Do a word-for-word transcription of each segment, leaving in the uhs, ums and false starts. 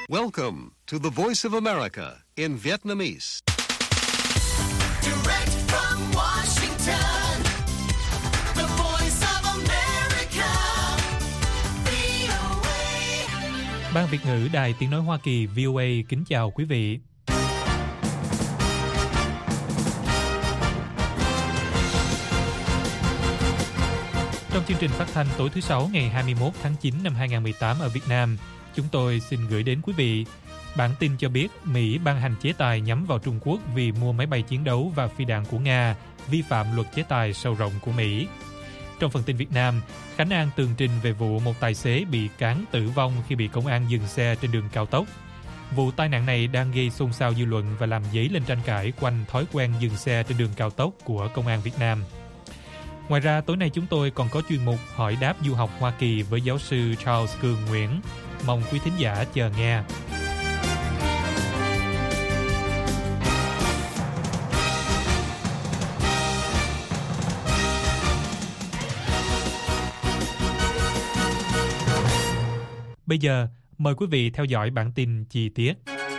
Welcome to the Voice of America in Vietnamese. Direct from Washington, the Voice of America, vê o a. Ban Việt ngữ Đài Tiếng nói Hoa Kỳ vê o a kính chào quý vị. Trong chương trình phát thanh tối thứ Sáu ngày hai mươi mốt tháng chín năm hai nghìn không trăm mười tám ở Việt Nam, chúng tôi xin gửi đến quý vị bản tin cho biết Mỹ ban hành chế tài nhắm vào Trung Quốc vì mua máy bay chiến đấu và phi đạn của Nga, vi phạm luật chế tài sâu rộng của Mỹ. Trong phần tin Việt Nam, Khánh An tường trình về vụ một tài xế bị cán tử vong khi bị công an dừng xe trên đường cao tốc. Vụ tai nạn này đang gây xôn xao dư luận và làm dấy lên tranh cãi quanh thói quen dừng xe trên đường cao tốc của công an Việt Nam. Ngoài ra, tối nay chúng tôi còn có chuyên mục hỏi đáp du học Hoa Kỳ với giáo sư Charles Cường Nguyễn. Mong quý thính giả chờ nghe. Bây giờ, mời quý vị theo dõi bản tin chi tiết.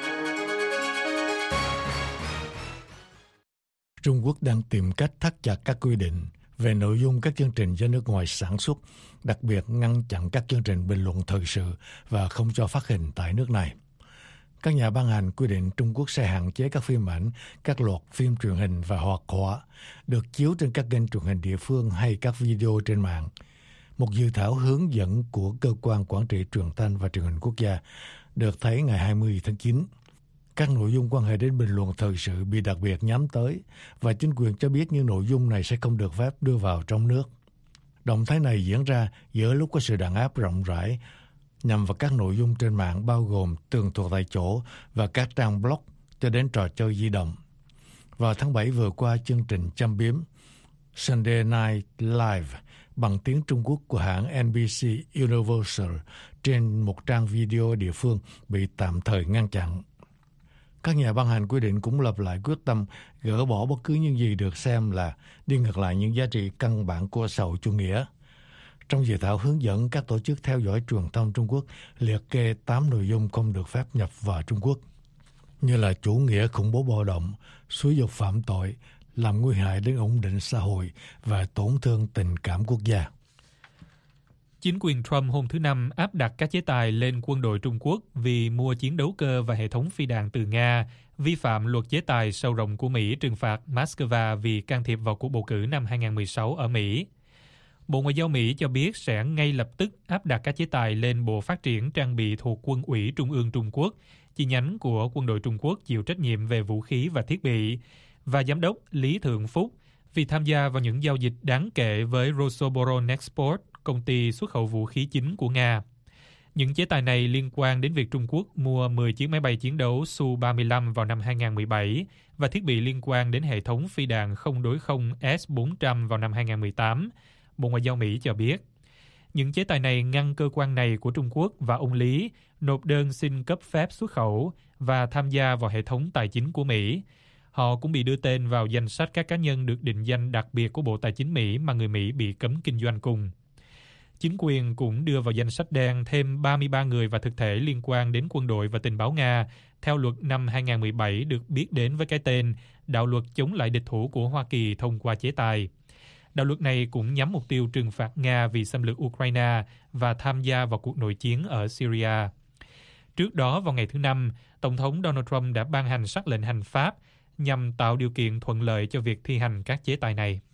Trung Quốc đang tìm cách thắt chặt các quy định về nội dung các chương trình do nước ngoài sản xuất, đặc biệt ngăn chặn các chương trình bình luận thời sự và không cho phát hình tại nước này. Các nhà ban hành quy định Trung Quốc sẽ hạn chế các phim ảnh, các loạt phim truyền hình và hoạt họa được chiếu trên các kênh truyền hình địa phương hay các video trên mạng. Một dự thảo hướng dẫn của Cơ quan Quản trị Truyền thanh và Truyền hình Quốc gia được thấy ngày hai mươi tháng chín. Các nội dung quan hệ đến bình luận thời sự bị đặc biệt nhắm tới và chính quyền cho biết những nội dung này sẽ không được phép đưa vào trong nước. Động thái này diễn ra giữa lúc có sự đàn áp rộng rãi nhằm vào các nội dung trên mạng bao gồm tường thuật tại chỗ và các trang blog cho đến trò chơi di động. Vào tháng bảy vừa qua, chương trình châm biếm Sunday Night Live bằng tiếng Trung Quốc của hãng en bê xê Universal trên một trang video địa phương bị tạm thời ngăn chặn. Các nhà ban hành quy định cũng lặp lại quyết tâm gỡ bỏ bất cứ những gì được xem là đi ngược lại những giá trị căn bản của xã hội chủ nghĩa. Trong dự thảo hướng dẫn, các tổ chức theo dõi truyền thông Trung Quốc liệt kê tám nội dung không được phép nhập vào Trung Quốc, như là chủ nghĩa khủng bố bạo động, xúi giục phạm tội, làm nguy hại đến ổn định xã hội và tổn thương tình cảm quốc gia. Chính quyền Trump hôm thứ Năm áp đặt các chế tài lên quân đội Trung Quốc vì mua chiến đấu cơ và hệ thống phi đạn từ Nga, vi phạm luật chế tài sâu rộng của Mỹ trừng phạt Moscow vì can thiệp vào cuộc bầu cử năm hai nghìn không trăm mười sáu ở Mỹ. Bộ Ngoại giao Mỹ cho biết sẽ ngay lập tức áp đặt các chế tài lên Bộ Phát triển Trang bị thuộc Quân ủy Trung ương Trung Quốc, chi nhánh của quân đội Trung Quốc chịu trách nhiệm về vũ khí và thiết bị, và Giám đốc Lý Thượng Phúc vì tham gia vào những giao dịch đáng kể với Rosoboronexport, công ty xuất khẩu vũ khí chính của Nga. Những chế tài này liên quan đến việc Trung Quốc mua mười chiếc máy bay chiến đấu Su ba mươi lăm vào năm hai nghìn không trăm mười bảy và thiết bị liên quan đến hệ thống phi đạn không đối không S bốn trăm vào năm hai nghìn không trăm mười tám, Bộ Ngoại giao Mỹ cho biết. Những chế tài này ngăn cơ quan này của Trung Quốc và ông Lý nộp đơn xin cấp phép xuất khẩu và tham gia vào hệ thống tài chính của Mỹ. Họ cũng bị đưa tên vào danh sách các cá nhân được định danh đặc biệt của Bộ Tài chính Mỹ mà người Mỹ bị cấm kinh doanh cùng. Chính quyền cũng đưa vào danh sách đen thêm ba mươi ba người và thực thể liên quan đến quân đội và tình báo Nga theo luật năm hai nghìn không trăm mười bảy được biết đến với cái tên Đạo luật chống lại địch thủ của Hoa Kỳ thông qua chế tài. Đạo luật này cũng nhắm mục tiêu trừng phạt Nga vì xâm lược Ukraine và tham gia vào cuộc nội chiến ở Syria. Trước đó, vào ngày thứ Năm, Tổng thống Donald Trump đã ban hành sắc lệnh hành pháp nhằm tạo điều kiện thuận lợi cho việc thi hành các chế tài này.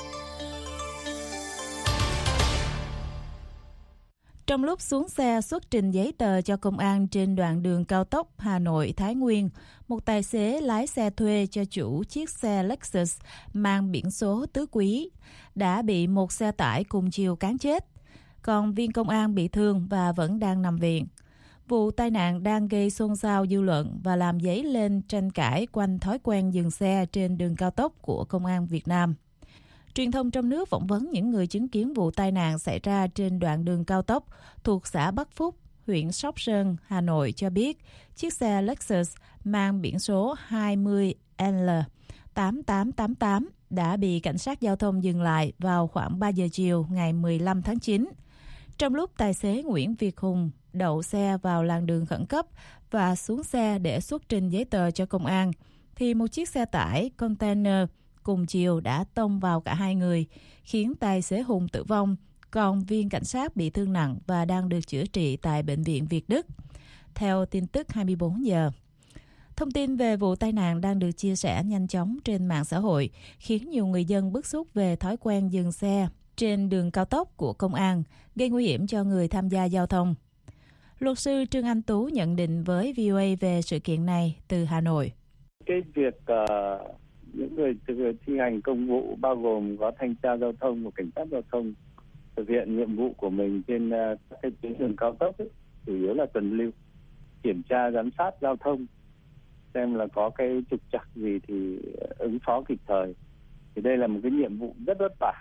Trong lúc xuống xe xuất trình giấy tờ cho công an trên đoạn đường cao tốc Hà Nội - Thái Nguyên, một tài xế lái xe thuê cho chủ chiếc xe Lexus mang biển số tứ quý đã bị một xe tải cùng chiều cán chết, còn viên công an bị thương và vẫn đang nằm viện. Vụ tai nạn đang gây xôn xao dư luận và làm dấy lên tranh cãi quanh thói quen dừng xe trên đường cao tốc của công an Việt Nam. Truyền thông trong nước phỏng vấn những người chứng kiến vụ tai nạn xảy ra trên đoạn đường cao tốc thuộc xã Bắc Phúc, huyện Sóc Sơn, Hà Nội cho biết chiếc xe Lexus mang biển số hai mươi L tám tám tám tám đã bị cảnh sát giao thông dừng lại vào khoảng ba giờ chiều ngày mười lăm tháng chín. Trong lúc tài xế Nguyễn Việt Hùng đậu xe vào làn đường khẩn cấp và xuống xe để xuất trình giấy tờ cho công an, thì một chiếc xe tải container cùng chiều đã tông vào cả hai người, khiến tài xế Hùng tử vong, còn viên cảnh sát bị thương nặng và đang được chữa trị tại Bệnh viện Việt Đức. Theo tin tức hai mươi bốn giờ. Thông tin về vụ tai nạn đang được chia sẻ nhanh chóng trên mạng xã hội, khiến nhiều người dân bức xúc về thói quen dừng xe trên đường cao tốc của công an, gây nguy hiểm cho người tham gia giao thông. Luật sư Trương Anh Tú nhận định với vê o a về sự kiện này từ Hà Nội. Cái việc uh, những người thi hành công vụ bao gồm có thanh tra giao thông và cảnh sát giao thông thực hiện nhiệm vụ của mình trên uh, các cái tuyến đường cao tốc ấy, chủ yếu là tuần lưu, kiểm tra giám sát giao thông, xem là có cái trục trặc gì thì ứng phó kịp thời. Thì đây là một cái nhiệm vụ rất vất vả.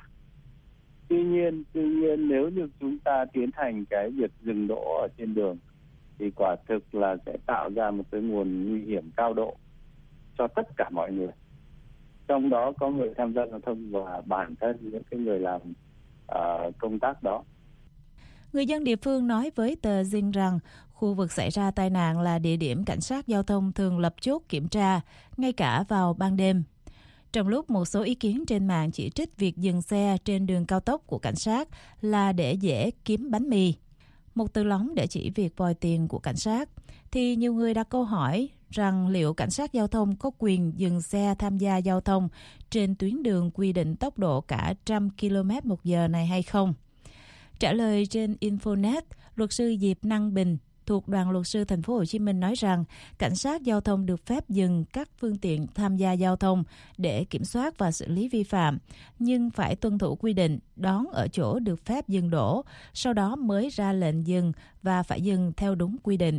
Tuy nhiên, tuy nhiên nếu như chúng ta tiến hành cái việc dừng đỗ ở trên đường thì quả thực là sẽ tạo ra một cái nguồn nguy hiểm cao độ cho tất cả mọi người. Trong đó có người tham gia giao thông và bản thân những cái người làm uh, công tác đó. Người dân địa phương nói với tờ Dinh rằng khu vực xảy ra tai nạn là địa điểm cảnh sát giao thông thường lập chốt kiểm tra, ngay cả vào ban đêm. Trong lúc một số ý kiến trên mạng chỉ trích việc dừng xe trên đường cao tốc của cảnh sát là để dễ kiếm bánh mì, một từ lóng để chỉ việc vòi tiền của cảnh sát, thì nhiều người đặt câu hỏi rằng liệu cảnh sát giao thông có quyền dừng xe tham gia giao thông trên tuyến đường quy định tốc độ cả trăm ki lô mét một giờ này hay không? Trả lời trên Infonet, luật sư Diệp Năng Bình thuộc Đoàn luật sư Thành phố Hồ Chí Minh nói rằng cảnh sát giao thông được phép dừng các phương tiện tham gia giao thông để kiểm soát và xử lý vi phạm, nhưng phải tuân thủ quy định đón ở chỗ được phép dừng đỗ, sau đó mới ra lệnh dừng và phải dừng theo đúng quy định.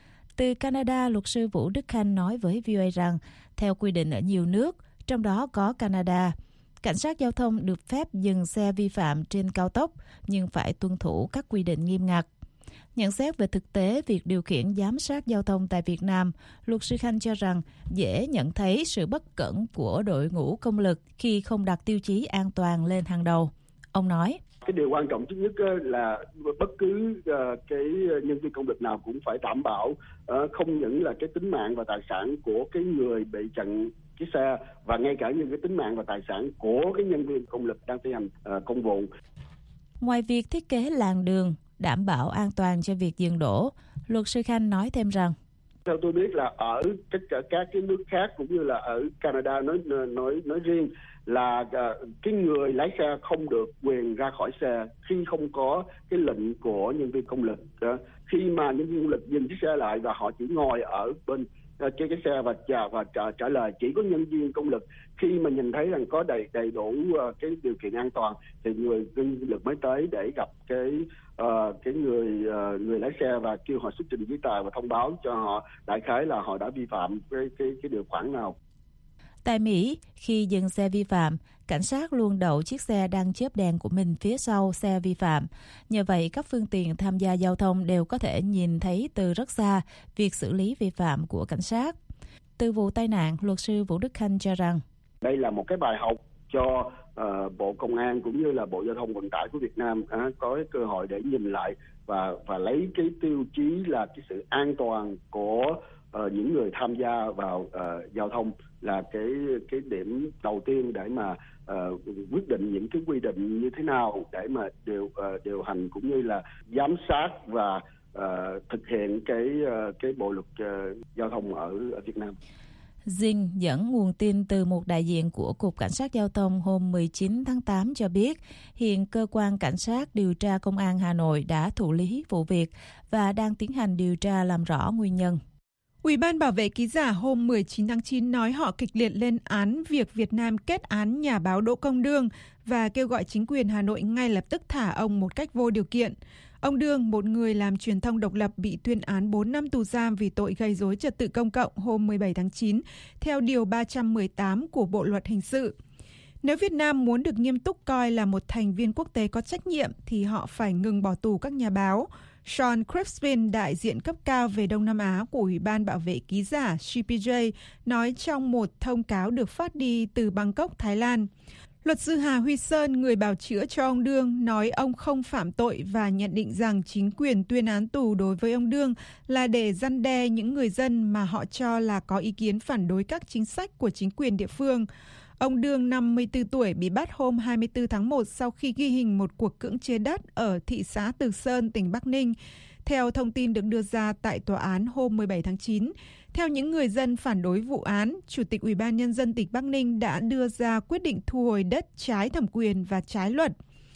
Từ Canada, luật sư Vũ Đức Khanh nói với vê o a rằng theo quy định ở nhiều nước, trong đó có Canada, cảnh sát giao thông được phép dừng xe vi phạm trên cao tốc nhưng phải tuân thủ các quy định nghiêm ngặt. Nhận xét về thực tế việc điều khiển giám sát giao thông tại Việt Nam, luật sư Khanh cho rằng dễ nhận thấy sự bất cẩn của đội ngũ công lực khi không đặt tiêu chí an toàn lên hàng đầu. Ông nói, cái điều quan trọng nhất là bất cứ cái nhân viên công lực nào cũng phải đảm bảo không những là cái tính mạng và tài sản của cái người bị chặn cái xe, và ngay cả những cái tính mạng và tài sản của cái nhân viên công lực đang thi hành công vụ. Ngoài việc thiết kế làn đường, đảm bảo an toàn cho việc dừng đỗ, luật sư Khanh nói thêm rằng theo tôi biết là ở tất cả các cái nước khác cũng như là ở Canada nói nói nói riêng là cái người lái xe không được quyền ra khỏi xe khi không có cái lệnh của nhân viên công lực. Khi mà nhân viên công lực dừng chiếc xe lại và họ chỉ ngồi ở bên trên cái xe và trả và trả, trả lời, chỉ có nhân viên công lực khi mà nhìn thấy rằng có đầy đầy đủ uh, cái điều kiện an toàn thì người nhân viên lực mới tới để gặp cái uh, cái người uh, người lái xe và kêu họ xuất trình giấy tờ và thông báo cho họ đại khái là họ đã vi phạm cái cái cái điều khoản nào. Tại Mỹ, khi dừng xe vi phạm, cảnh sát luôn đậu chiếc xe đang chớp đèn của mình phía sau xe vi phạm. Nhờ vậy, các phương tiện tham gia giao thông đều có thể nhìn thấy từ rất xa việc xử lý vi phạm của cảnh sát. Từ vụ tai nạn, luật sư Vũ Đức Khanh cho rằng đây là một cái bài học cho uh, Bộ Công an cũng như là Bộ Giao thông Vận tải của Việt Nam uh, có cái cơ hội để nhìn lại và và lấy cái tiêu chí là cái sự an toàn của uh, những người tham gia vào uh, giao thông là cái cái điểm đầu tiên để mà uh, quyết định những cái quy định như thế nào để mà điều uh, điều hành cũng như là giám sát và uh, thực hiện cái uh, cái bộ luật uh, giao thông ở, ở Việt Nam. Dinh dẫn nguồn tin từ một đại diện của Cục Cảnh sát Giao thông hôm mười chín tháng tám cho biết hiện cơ quan cảnh sát điều tra Công an Hà Nội đã thụ lý vụ việc và đang tiến hành điều tra làm rõ nguyên nhân. Ủy ban bảo vệ ký giả hôm mười chín tháng chín nói họ kịch liệt lên án việc Việt Nam kết án nhà báo Đỗ Công Đương và kêu gọi chính quyền Hà Nội ngay lập tức thả ông một cách vô điều kiện. Ông Đương, một người làm truyền thông độc lập, bị tuyên án bốn năm tù giam vì tội gây rối trật tự công cộng hôm mười bảy tháng chín, theo Điều ba trăm mười tám của Bộ Luật Hình sự. Nếu Việt Nam muốn được nghiêm túc coi là một thành viên quốc tế có trách nhiệm, thì họ phải ngừng bỏ tù các nhà báo. Sean Crispin, đại diện cấp cao về Đông Nam Á của Ủy ban bảo vệ ký giả C P J, nói trong một thông cáo được phát đi từ Bangkok, Thái Lan. Luật sư Hà Huy Sơn, người bào chữa cho ông Đương, nói ông không phạm tội và nhận định rằng chính quyền tuyên án tù đối với ông Đương là để răn đe những người dân mà họ cho là có ý kiến phản đối các chính sách của chính quyền địa phương. Ông Đương, năm mươi tư tuổi, bị bắt hôm hai mươi tư tháng một sau khi ghi hình một cuộc cưỡng chế đất ở thị xã Từ Sơn, tỉnh Bắc Ninh. Theo thông tin được đưa ra tại tòa án hôm mười bảy tháng chín, theo những người dân phản đối vụ án, Chủ tịch Ủy ban Nhân dân tỉnh Bắc Ninh đã đưa ra quyết định thu hồi đất trái thẩm quyền và trái luật.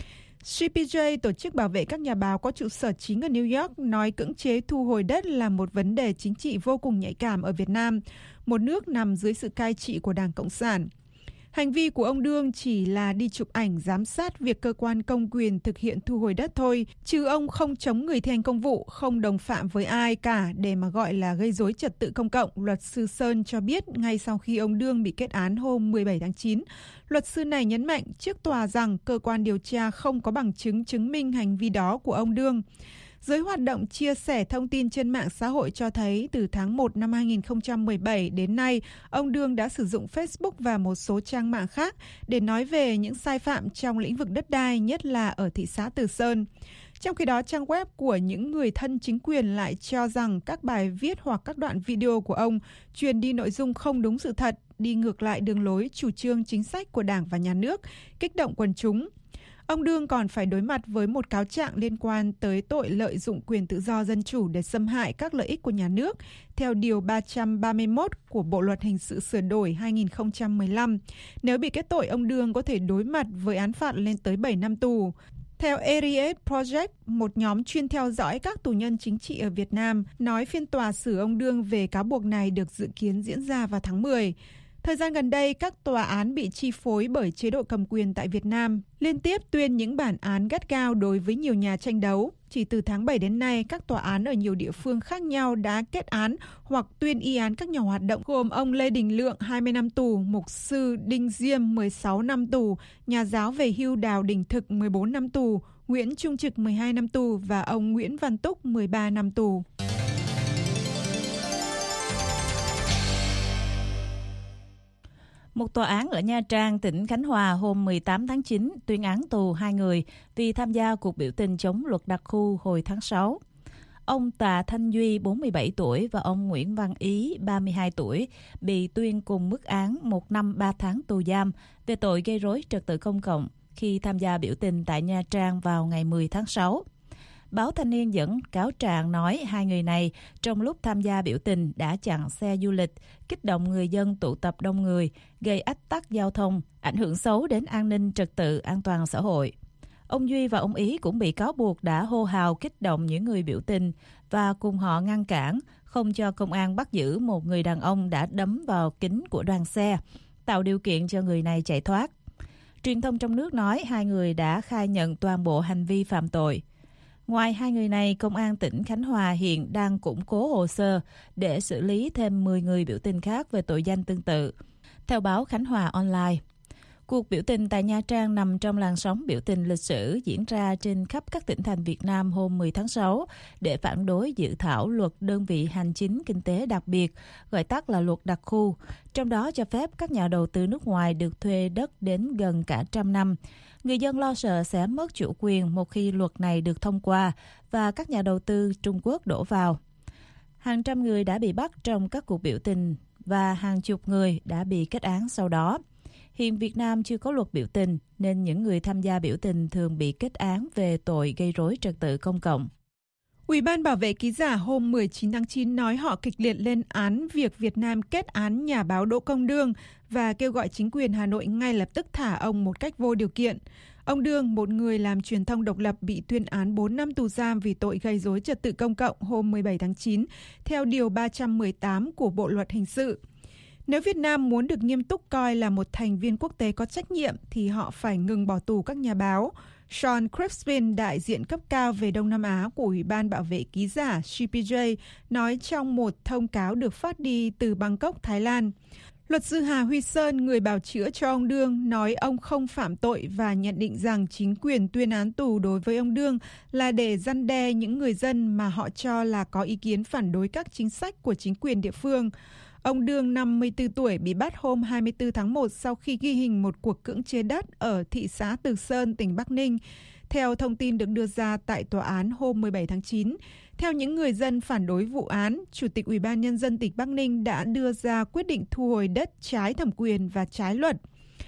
xê pê jê, tổ chức bảo vệ các nhà báo có trụ sở chính ở New York, nói cưỡng chế thu hồi đất là một vấn đề chính trị vô cùng nhạy cảm ở Việt Nam, một nước nằm dưới sự cai trị của Đảng Cộng sản. Hành vi của ông Đương chỉ là đi chụp ảnh giám sát việc cơ quan công quyền thực hiện thu hồi đất thôi, chứ ông không chống người thi hành công vụ, không đồng phạm với ai cả để mà gọi là gây rối trật tự công cộng, luật sư Sơn cho biết ngay sau khi ông Đương bị kết án hôm mười bảy tháng chín. Luật sư này nhấn mạnh trước tòa rằng cơ quan điều tra không có bằng chứng chứng minh hành vi đó của ông Đương. Giới hoạt động chia sẻ thông tin trên mạng xã hội cho thấy từ tháng một năm hai nghìn không trăm mười bảy đến nay, ông Đương đã sử dụng Facebook và một số trang mạng khác để nói về những sai phạm trong lĩnh vực đất đai, nhất là ở thị xã Từ Sơn. Trong khi đó, trang web của những người thân chính quyền lại cho rằng các bài viết hoặc các đoạn video của ông truyền đi nội dung không đúng sự thật, đi ngược lại đường lối chủ trương chính sách của Đảng và Nhà nước, kích động quần chúng. Ông Đương còn phải đối mặt với một cáo trạng liên quan tới tội lợi dụng quyền tự do dân chủ để xâm hại các lợi ích của nhà nước, theo Điều ba trăm ba mươi mốt của Bộ Luật Hình sự sửa đổi hai nghìn không trăm mười lăm. Nếu bị kết tội, ông Đương có thể đối mặt với án phạt lên tới bảy năm tù. Theo Ariet Project, một nhóm chuyên theo dõi các tù nhân chính trị ở Việt Nam, nói phiên tòa xử ông Đương về cáo buộc này được dự kiến diễn ra vào tháng mười. Thời gian gần đây, các tòa án bị chi phối bởi chế độ cầm quyền tại Việt Nam liên tiếp tuyên những bản án gắt gao đối với nhiều nhà tranh đấu. Chỉ từ tháng bảy đến nay, các tòa án ở nhiều địa phương khác nhau đã kết án hoặc tuyên y án các nhà hoạt động gồm ông Lê Đình Lượng hai mươi năm tù, mục sư Đinh Diêm mười sáu năm tù, nhà giáo về hưu Đào Đình Thực mười bốn năm tù, Nguyễn Trung Trực mười hai năm tù và ông Nguyễn Văn Túc mười ba năm tù. Một tòa án ở Nha Trang, tỉnh Khánh Hòa hôm mười tám tháng chín tuyên án tù hai người vì tham gia cuộc biểu tình chống luật đặc khu hồi tháng sáu. Ông Tạ Thanh Duy, bốn mươi bảy tuổi và ông Nguyễn Văn Ý, ba mươi hai tuổi, bị tuyên cùng mức án một năm ba tháng tù giam về tội gây rối trật tự công cộng khi tham gia biểu tình tại Nha Trang vào ngày mười tháng sáu. Báo Thanh niên dẫn cáo trạng nói hai người này trong lúc tham gia biểu tình đã chặn xe du lịch, kích động người dân tụ tập đông người, gây ách tắc giao thông, ảnh hưởng xấu đến an ninh trật tự an toàn xã hội. Ông Duy và ông Ý cũng bị cáo buộc đã hô hào kích động những người biểu tình và cùng họ ngăn cản, không cho công an bắt giữ một người đàn ông đã đấm vào kính của đoàn xe, tạo điều kiện cho người này chạy thoát. Truyền thông trong nước nói hai người đã khai nhận toàn bộ hành vi phạm tội. Ngoài hai người này, Công an tỉnh Khánh Hòa hiện đang củng cố hồ sơ để xử lý thêm mười người biểu tình khác về tội danh tương tự. Theo báo Khánh Hòa Online, cuộc biểu tình tại Nha Trang nằm trong làn sóng biểu tình lịch sử diễn ra trên khắp các tỉnh thành Việt Nam hôm mười tháng sáu để phản đối dự thảo luật đơn vị hành chính kinh tế đặc biệt, gọi tắt là luật đặc khu, trong đó cho phép các nhà đầu tư nước ngoài được thuê đất đến gần cả trăm năm. Người dân lo sợ sẽ mất chủ quyền một khi luật này được thông qua và các nhà đầu tư Trung Quốc đổ vào. Hàng trăm người đã bị bắt trong các cuộc biểu tình và hàng chục người đã bị kết án sau đó. Hiện Việt Nam chưa có luật biểu tình nên những người tham gia biểu tình thường bị kết án về tội gây rối trật tự công cộng. Ủy ban bảo vệ ký giả hôm mười chín tháng chín nói họ kịch liệt lên án việc Việt Nam kết án nhà báo Đỗ Công Đương và kêu gọi chính quyền Hà Nội ngay lập tức thả ông một cách vô điều kiện. Ông Đương, một người làm truyền thông độc lập, bị tuyên án bốn năm tù giam vì tội gây rối trật tự công cộng hôm mười bảy tháng chín, theo Điều ba trăm mười tám của Bộ Luật Hình sự. Nếu Việt Nam muốn được nghiêm túc coi là một thành viên quốc tế có trách nhiệm thì họ phải ngừng bỏ tù các nhà báo. Sean Crispin, đại diện cấp cao về Đông Nam Á của Ủy ban bảo vệ ký giả xê pê jê, nói trong một thông cáo được phát đi từ Bangkok, Thái Lan. Luật sư Hà Huy Sơn, người bào chữa cho ông Đương, nói ông không phạm tội và nhận định rằng chính quyền tuyên án tù đối với ông Đương là để răn đe những người dân mà họ cho là có ý kiến phản đối các chính sách của chính quyền địa phương. Ông Đương, năm mươi tư tuổi, bị bắt hôm hai mươi tư tháng một sau khi ghi hình một cuộc cưỡng chế đất ở thị xã Từ Sơn, tỉnh Bắc Ninh. Theo thông tin được đưa ra tại tòa án hôm mười bảy tháng chín, theo những người dân phản đối vụ án, Chủ tịch Ủy ban Nhân dân tỉnh Bắc Ninh đã đưa ra quyết định thu hồi đất trái thẩm quyền và trái luật.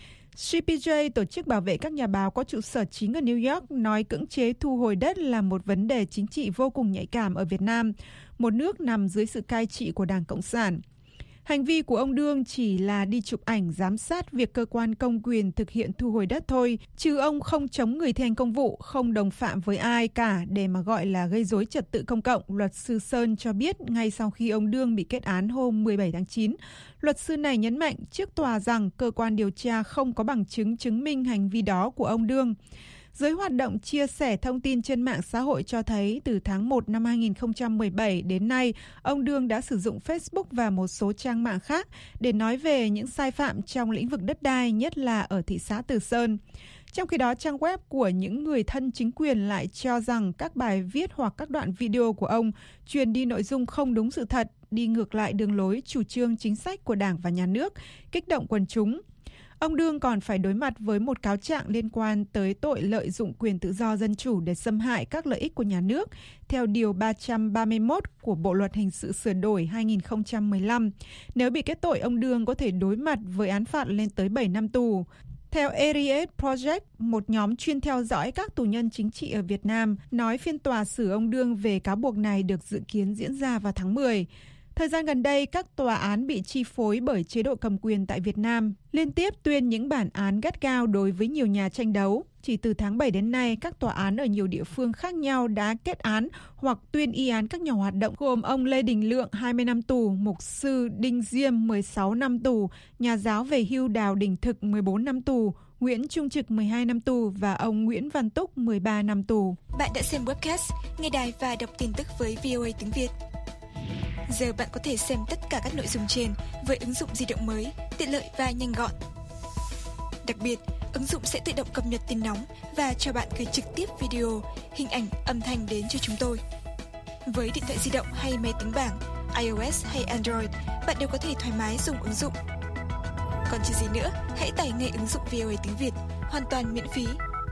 xê pê jê, tổ chức bảo vệ các nhà báo có trụ sở chính ở New York, nói cưỡng chế thu hồi đất là một vấn đề chính trị vô cùng nhạy cảm ở Việt Nam, một nước nằm dưới sự cai trị của Đảng Cộng sản. Hành vi của ông Đương chỉ là đi chụp ảnh giám sát việc cơ quan công quyền thực hiện thu hồi đất thôi, chứ ông không chống người thi hành công vụ, không đồng phạm với ai cả để mà gọi là gây rối trật tự công cộng, luật sư Sơn cho biết ngay sau khi ông Đương bị kết án hôm mười bảy tháng chín. Luật sư này nhấn mạnh trước tòa rằng cơ quan điều tra không có bằng chứng chứng minh hành vi đó của ông Đương. Giới hoạt động chia sẻ thông tin trên mạng xã hội cho thấy từ tháng một năm hai nghìn không trăm mười bảy đến nay, ông Đương đã sử dụng Facebook và một số trang mạng khác để nói về những sai phạm trong lĩnh vực đất đai, nhất là ở thị xã Từ Sơn. Trong khi đó, trang web của những người thân chính quyền lại cho rằng các bài viết hoặc các đoạn video của ông truyền đi nội dung không đúng sự thật, đi ngược lại đường lối chủ trương chính sách của Đảng và Nhà nước, kích động quần chúng. Ông Đương còn phải đối mặt với một cáo trạng liên quan tới tội lợi dụng quyền tự do dân chủ để xâm hại các lợi ích của nhà nước, theo Điều ba trăm ba mươi mốt của Bộ Luật Hình sự sửa đổi hai nghìn không trăm mười lăm. Nếu bị kết tội, ông Đương có thể đối mặt với án phạt lên tới bảy năm tù. Theo Ariet Project, một nhóm chuyên theo dõi các tù nhân chính trị ở Việt Nam, nói phiên tòa xử ông Đương về cáo buộc này được dự kiến diễn ra vào tháng mười. Thời gian gần đây, các tòa án bị chi phối bởi chế độ cầm quyền tại Việt Nam liên tiếp tuyên những bản án gắt gao đối với nhiều nhà tranh đấu. Chỉ từ tháng bảy đến nay, các tòa án ở nhiều địa phương khác nhau đã kết án hoặc tuyên y án các nhà hoạt động gồm ông Lê Đình Lượng hai mươi năm tù, mục sư Đinh Diêm mười sáu năm tù, nhà giáo về hưu Đào Đình Thực mười bốn năm tù, Nguyễn Trung Trực mười hai năm tù và ông Nguyễn Văn Túc mười ba năm tù. Bạn đã xem webcast, nghe đài và đọc tin tức với vê o a tiếng Việt. Giờ bạn có thể xem tất cả các nội dung trên với ứng dụng di động mới, tiện lợi và nhanh gọn. Đặc biệt, ứng dụng sẽ tự động cập nhật tin nóng và cho bạn gửi trực tiếp video, hình ảnh, âm thanh đến cho chúng tôi. Với điện thoại di động hay máy tính bảng, iOS hay Android, bạn đều có thể thoải mái dùng ứng dụng. Còn chờ gì nữa, hãy tải ngay ứng dụng vê o a tiếng Việt, hoàn toàn miễn phí.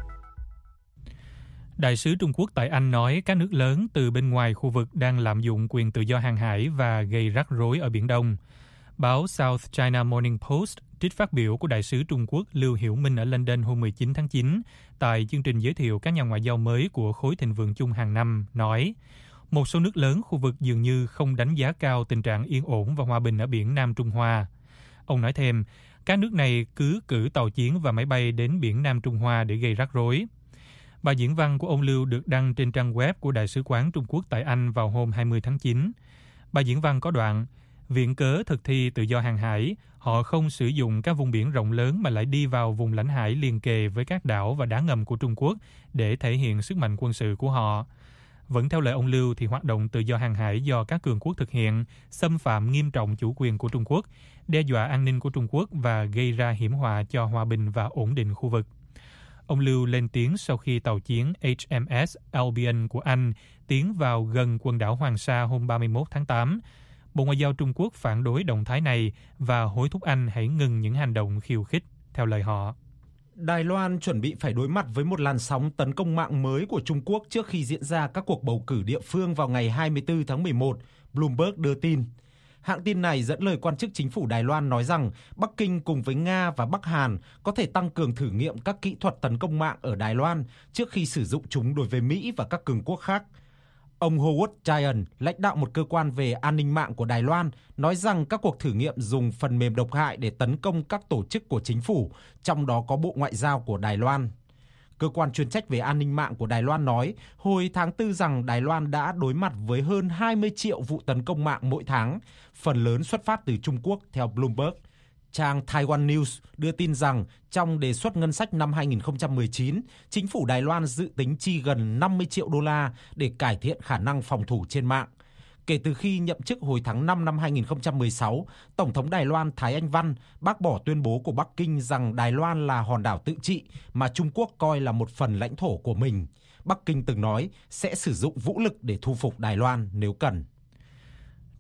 Đại sứ Trung Quốc tại Anh nói các nước lớn từ bên ngoài khu vực đang lạm dụng quyền tự do hàng hải và gây rắc rối ở Biển Đông. Báo South China Morning Post trích phát biểu của Đại sứ Trung Quốc Lưu Hiểu Minh ở London hôm mười chín tháng chín tại chương trình giới thiệu các nhà ngoại giao mới của khối thịnh vượng chung hàng năm, nói một số nước lớn khu vực dường như không đánh giá cao tình trạng yên ổn và hòa bình ở biển Nam Trung Hoa. Ông nói thêm, các nước này cứ cử tàu chiến và máy bay đến biển Nam Trung Hoa để gây rắc rối. Bài diễn văn của ông Lưu được đăng trên trang web của Đại sứ quán Trung Quốc tại Anh vào hôm hai mươi tháng chín. Bài diễn văn có đoạn, viện cớ thực thi tự do hàng hải, họ không sử dụng các vùng biển rộng lớn mà lại đi vào vùng lãnh hải liền kề với các đảo và đá ngầm của Trung Quốc để thể hiện sức mạnh quân sự của họ. Vẫn theo lời ông Lưu thì hoạt động tự do hàng hải do các cường quốc thực hiện xâm phạm nghiêm trọng chủ quyền của Trung Quốc, đe dọa an ninh của Trung Quốc và gây ra hiểm họa cho hòa bình và ổn định khu vực. Ông Lưu lên tiếng sau khi tàu chiến H M S Albion của Anh tiến vào gần quần đảo Hoàng Sa hôm ba mươi mốt tháng tám. Bộ Ngoại giao Trung Quốc phản đối động thái này và hối thúc Anh hãy ngừng những hành động khiêu khích, theo lời họ. Đài Loan chuẩn bị phải đối mặt với một làn sóng tấn công mạng mới của Trung Quốc trước khi diễn ra các cuộc bầu cử địa phương vào ngày hai mươi tư tháng mười một, Bloomberg đưa tin. Hãng tin này dẫn lời quan chức chính phủ Đài Loan nói rằng Bắc Kinh cùng với Nga và Bắc Hàn có thể tăng cường thử nghiệm các kỹ thuật tấn công mạng ở Đài Loan trước khi sử dụng chúng đối với Mỹ và các cường quốc khác. Ông Howard Chayon, lãnh đạo một cơ quan về an ninh mạng của Đài Loan, nói rằng các cuộc thử nghiệm dùng phần mềm độc hại để tấn công các tổ chức của chính phủ, trong đó có Bộ Ngoại giao của Đài Loan. Cơ quan chuyên trách về an ninh mạng của Đài Loan nói hồi tháng tư rằng Đài Loan đã đối mặt với hơn hai mươi triệu vụ tấn công mạng mỗi tháng, phần lớn xuất phát từ Trung Quốc, theo Bloomberg. Trang Taiwan News đưa tin rằng trong đề xuất ngân sách năm hai nghìn không trăm mười chín, chính phủ Đài Loan dự tính chi gần năm mươi triệu đô la để cải thiện khả năng phòng thủ trên mạng. Kể từ khi nhậm chức hồi tháng năm năm hai nghìn không trăm mười sáu, Tổng thống Đài Loan Thái Anh Văn bác bỏ tuyên bố của Bắc Kinh rằng Đài Loan là hòn đảo tự trị mà Trung Quốc coi là một phần lãnh thổ của mình. Bắc Kinh từng nói sẽ sử dụng vũ lực để thu phục Đài Loan nếu cần.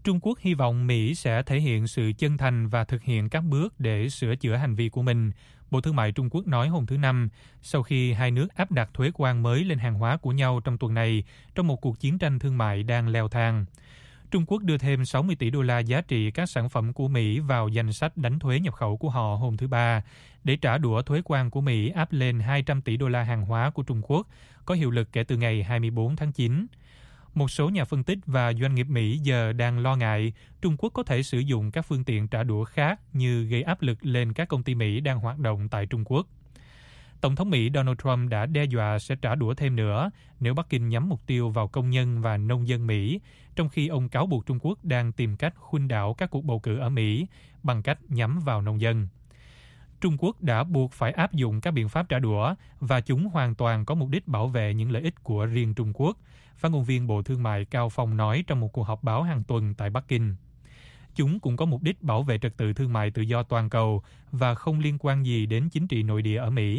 Trung Quốc hy vọng Mỹ sẽ thể hiện sự chân thành và thực hiện các bước để sửa chữa hành vi của mình, Bộ Thương mại Trung Quốc nói hôm thứ Năm, sau khi hai nước áp đặt thuế quan mới lên hàng hóa của nhau trong tuần này trong một cuộc chiến tranh thương mại đang leo thang. Trung Quốc đưa thêm sáu mươi tỷ đô la giá trị các sản phẩm của Mỹ vào danh sách đánh thuế nhập khẩu của họ hôm thứ Ba, để trả đũa thuế quan của Mỹ áp lên hai trăm tỷ đô la hàng hóa của Trung Quốc, có hiệu lực kể từ ngày hai mươi bốn tháng chín. Một số nhà phân tích và doanh nghiệp Mỹ giờ đang lo ngại Trung Quốc có thể sử dụng các phương tiện trả đũa khác như gây áp lực lên các công ty Mỹ đang hoạt động tại Trung Quốc. Tổng thống Mỹ Donald Trump đã đe dọa sẽ trả đũa thêm nữa nếu Bắc Kinh nhắm mục tiêu vào công nhân và nông dân Mỹ, trong khi ông cáo buộc Trung Quốc đang tìm cách khuynh đảo các cuộc bầu cử ở Mỹ bằng cách nhắm vào nông dân. Trung Quốc đã buộc phải áp dụng các biện pháp trả đũa và chúng hoàn toàn có mục đích bảo vệ những lợi ích của riêng Trung Quốc, phát ngôn viên Bộ Thương mại Cao Phong nói trong một cuộc họp báo hàng tuần tại Bắc Kinh. Chúng cũng có mục đích bảo vệ trật tự thương mại tự do toàn cầu và không liên quan gì đến chính trị nội địa ở Mỹ.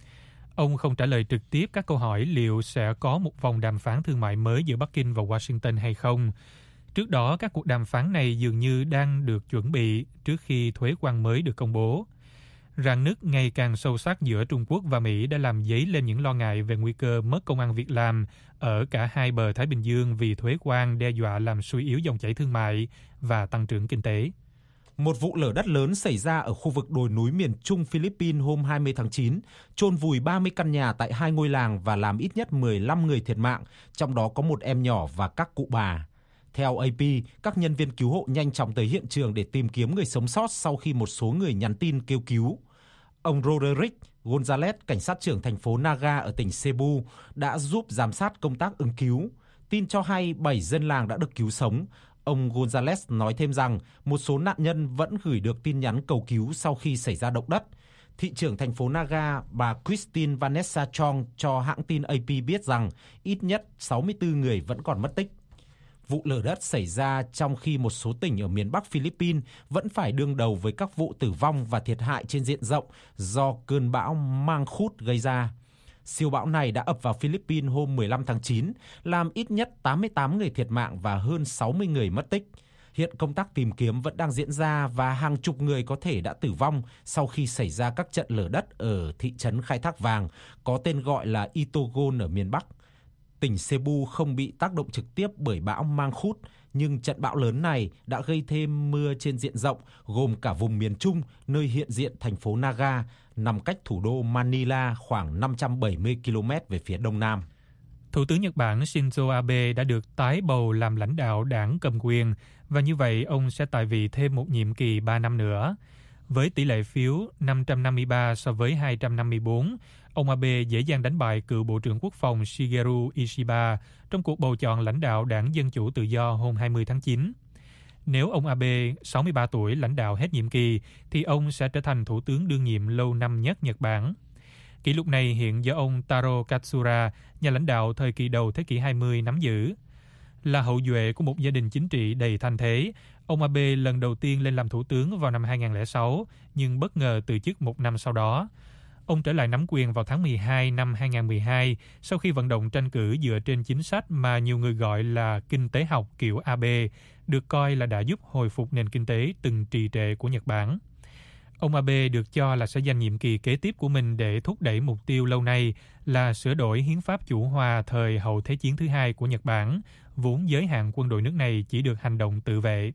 Ông không trả lời trực tiếp các câu hỏi liệu sẽ có một vòng đàm phán thương mại mới giữa Bắc Kinh và Washington hay không. Trước đó, các cuộc đàm phán này dường như đang được chuẩn bị trước khi thuế quan mới được công bố. Rạn nứt ngày càng sâu sắc giữa Trung Quốc và Mỹ đã làm dấy lên những lo ngại về nguy cơ mất công ăn việc làm ở cả hai bờ Thái Bình Dương vì thuế quan đe dọa làm suy yếu dòng chảy thương mại và tăng trưởng kinh tế. Một vụ lở đất lớn xảy ra ở khu vực đồi núi miền Trung Philippines hôm hai mươi tháng chín, chôn vùi ba mươi căn nhà tại hai ngôi làng và làm ít nhất mười lăm người thiệt mạng, trong đó có một em nhỏ và các cụ bà. Theo A P, các nhân viên cứu hộ nhanh chóng tới hiện trường để tìm kiếm người sống sót sau khi một số người nhắn tin kêu cứu. Ông Roderick Gonzalez, cảnh sát trưởng thành phố Naga ở tỉnh Cebu, đã giúp giám sát công tác ứng cứu. Tin cho hay bảy dân làng đã được cứu sống. Ông Gonzalez nói thêm rằng một số nạn nhân vẫn gửi được tin nhắn cầu cứu sau khi xảy ra động đất. Thị trưởng thành phố Naga, bà Christine Vanessa Chong cho hãng tin A P biết rằng ít nhất sáu mươi tư người vẫn còn mất tích. Vụ lở đất xảy ra trong khi một số tỉnh ở miền Bắc Philippines vẫn phải đương đầu với các vụ tử vong và thiệt hại trên diện rộng do cơn bão Mangkhut gây ra. Siêu bão này đã ập vào Philippines hôm mười lăm tháng chín, làm ít nhất tám mươi tám người thiệt mạng và hơn sáu mươi người mất tích. Hiện công tác tìm kiếm vẫn đang diễn ra và hàng chục người có thể đã tử vong sau khi xảy ra các trận lở đất ở thị trấn khai thác vàng có tên gọi là Itogon ở miền Bắc. Tỉnh Cebu không bị tác động trực tiếp bởi bão Mangkhut, nhưng trận bão lớn này đã gây thêm mưa trên diện rộng, gồm cả vùng miền Trung, nơi hiện diện thành phố Naga, nằm cách thủ đô Manila khoảng năm trăm bảy mươi ki lô mét về phía đông nam. Thủ tướng Nhật Bản Shinzo Abe đã được tái bầu làm lãnh đạo đảng cầm quyền, và như vậy ông sẽ tại vị thêm một nhiệm kỳ ba năm nữa. Với tỷ lệ phiếu năm trăm năm mươi ba so với hai trăm năm mươi bốn, ông Abe dễ dàng đánh bại cựu Bộ trưởng Quốc phòng Shigeru Ishiba trong cuộc bầu chọn lãnh đạo Đảng Dân Chủ Tự Do hôm hai mươi tháng chín. Nếu ông Abe, sáu mươi ba tuổi, lãnh đạo hết nhiệm kỳ, thì ông sẽ trở thành thủ tướng đương nhiệm lâu năm nhất Nhật Bản. Kỷ lục này hiện do ông Taro Katsura, nhà lãnh đạo thời kỳ đầu thế kỷ hai mươi, nắm giữ. Là hậu duệ của một gia đình chính trị đầy thanh thế, ông Abe lần đầu tiên lên làm thủ tướng vào năm hai nghìn không trăm lẻ sáu, nhưng bất ngờ từ chức một năm sau đó. Ông trở lại nắm quyền vào tháng mười hai năm hai nghìn không trăm mười hai sau khi vận động tranh cử dựa trên chính sách mà nhiều người gọi là kinh tế học kiểu Abe, được coi là đã giúp hồi phục nền kinh tế từng trì trệ của Nhật Bản. Ông Abe được cho là sẽ dành nhiệm kỳ kế tiếp của mình để thúc đẩy mục tiêu lâu nay là sửa đổi hiến pháp chủ hòa thời hậu Thế chiến thứ hai của Nhật Bản, vốn giới hạn quân đội nước này chỉ được hành động tự vệ.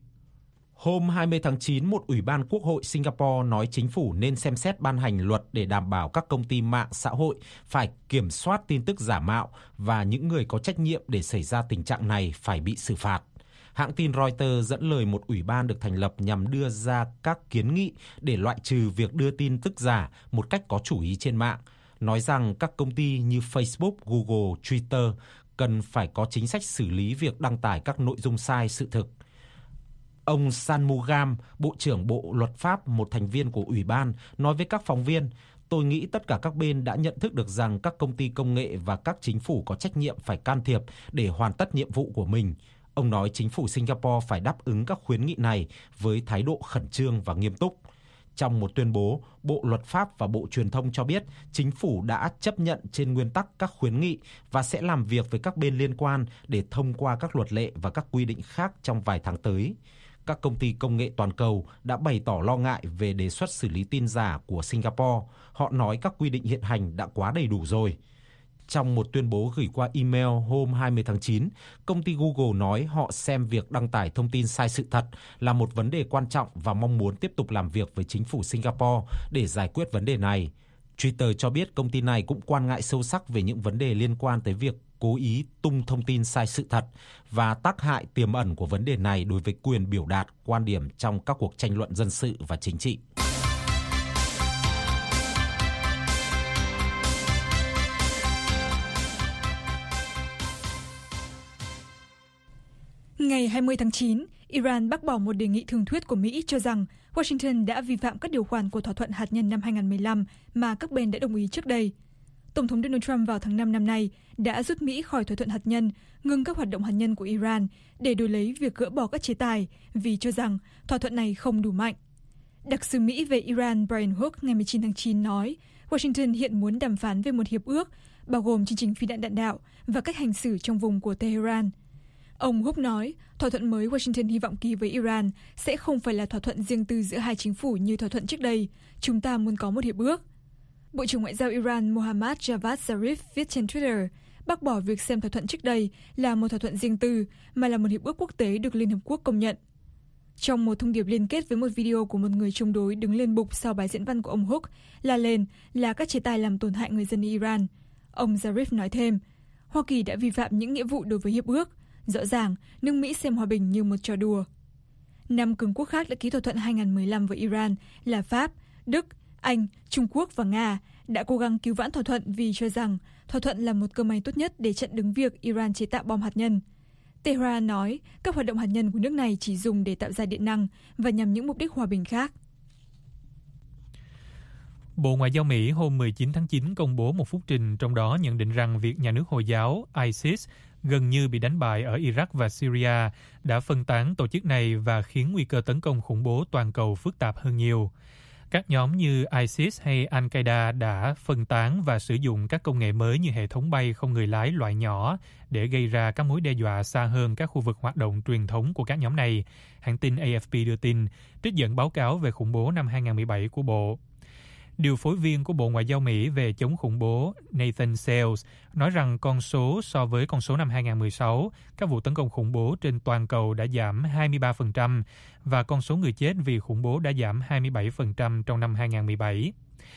Hôm hai mươi tháng chín, một ủy ban Quốc hội Singapore nói chính phủ nên xem xét ban hành luật để đảm bảo các công ty mạng xã hội phải kiểm soát tin tức giả mạo và những người có trách nhiệm để xảy ra tình trạng này phải bị xử phạt. Hãng tin Reuters dẫn lời một ủy ban được thành lập nhằm đưa ra các kiến nghị để loại trừ việc đưa tin tức giả một cách có chủ ý trên mạng, nói rằng các công ty như Facebook, Google, Twitter cần phải có chính sách xử lý việc đăng tải các nội dung sai sự thực. Ông Shanmugam, Bộ trưởng Bộ Luật pháp, một thành viên của ủy ban, nói với các phóng viên, tôi nghĩ tất cả các bên đã nhận thức được rằng các công ty công nghệ và các chính phủ có trách nhiệm phải can thiệp để hoàn tất nhiệm vụ của mình. Ông nói chính phủ Singapore phải đáp ứng các khuyến nghị này với thái độ khẩn trương và nghiêm túc. Trong một tuyên bố, Bộ Luật pháp và Bộ Truyền thông cho biết chính phủ đã chấp nhận trên nguyên tắc các khuyến nghị và sẽ làm việc với các bên liên quan để thông qua các luật lệ và các quy định khác trong vài tháng tới. Các công ty công nghệ toàn cầu đã bày tỏ lo ngại về đề xuất xử lý tin giả của Singapore. Họ nói các quy định hiện hành đã quá đầy đủ rồi. Trong một tuyên bố gửi qua email hôm hai mươi tháng chín, công ty Google nói họ xem việc đăng tải thông tin sai sự thật là một vấn đề quan trọng và mong muốn tiếp tục làm việc với chính phủ Singapore để giải quyết vấn đề này. Twitter cho biết công ty này cũng quan ngại sâu sắc về những vấn đề liên quan tới việc cố ý tung thông tin sai sự thật và tác hại tiềm ẩn của vấn đề này đối với quyền biểu đạt quan điểm trong các cuộc tranh luận dân sự và chính trị. Ngày hai mươi tháng chín, Iran bác bỏ một đề nghị thương thuyết của Mỹ cho rằng Washington đã vi phạm các điều khoản của thỏa thuận hạt nhân năm hai nghìn không trăm mười lăm mà các bên đã đồng ý trước đây. Tổng thống Donald Trump vào tháng năm năm nay đã rút Mỹ khỏi thỏa thuận hạt nhân, ngừng các hoạt động hạt nhân của Iran để đổi lấy việc gỡ bỏ các chế tài vì cho rằng thỏa thuận này không đủ mạnh. Đặc sứ Mỹ về Iran Brian Hook ngày mười chín tháng chín nói Washington hiện muốn đàm phán về một hiệp ước bao gồm chương trình phi đạn đạn đạo và cách hành xử trong vùng của Tehran. Ông Hook nói thỏa thuận mới Washington hy vọng ký với Iran sẽ không phải là thỏa thuận riêng tư giữa hai chính phủ như thỏa thuận trước đây. Chúng ta muốn có một hiệp ước. Bộ trưởng Ngoại giao Iran Mohammad Javad Zarif viết trên Twitter bác bỏ việc xem thỏa thuận trước đây là một thỏa thuận riêng tư mà là một hiệp ước quốc tế được Liên Hợp Quốc công nhận. Trong một thông điệp liên kết với một video của một người chống đối đứng lên bục sau bài diễn văn của ông Hook la lên là các chế tài làm tổn hại người dân Iran, ông Zarif nói thêm Hoa Kỳ đã vi phạm những nghĩa vụ đối với hiệp ước. Rõ ràng, nước Mỹ xem hòa bình như một trò đùa. Năm cường quốc khác đã ký thỏa thuận hai nghìn không trăm mười lăm với Iran là Pháp, Đức, Anh, Trung Quốc và Nga đã cố gắng cứu vãn thỏa thuận vì cho rằng thỏa thuận là một cơ may tốt nhất để chặn đứng việc Iran chế tạo bom hạt nhân. Tehran nói các hoạt động hạt nhân của nước này chỉ dùng để tạo ra điện năng và nhằm những mục đích hòa bình khác. Bộ Ngoại giao Mỹ hôm mười chín tháng chín công bố một phúc trình trong đó nhận định rằng việc nhà nước Hồi giáo ISIS gần như bị đánh bại ở Iraq và Syria đã phân tán tổ chức này và khiến nguy cơ tấn công khủng bố toàn cầu phức tạp hơn nhiều. Các nhóm như ISIS hay Al-Qaeda đã phân tán và sử dụng các công nghệ mới như hệ thống bay không người lái loại nhỏ để gây ra các mối đe dọa xa hơn các khu vực hoạt động truyền thống của các nhóm này, hãng tin A F P đưa tin, trích dẫn báo cáo về khủng bố năm hai nghìn không trăm mười bảy của Bộ. Điều phối viên của Bộ Ngoại giao Mỹ về chống khủng bố Nathan Sales nói rằng con số so với con số năm hai nghìn không trăm mười sáu, các vụ tấn công khủng bố trên toàn cầu đã giảm hai mươi ba phần trăm và con số người chết vì khủng bố đã giảm hai mươi bảy phần trăm trong năm hai nghìn không trăm mười bảy.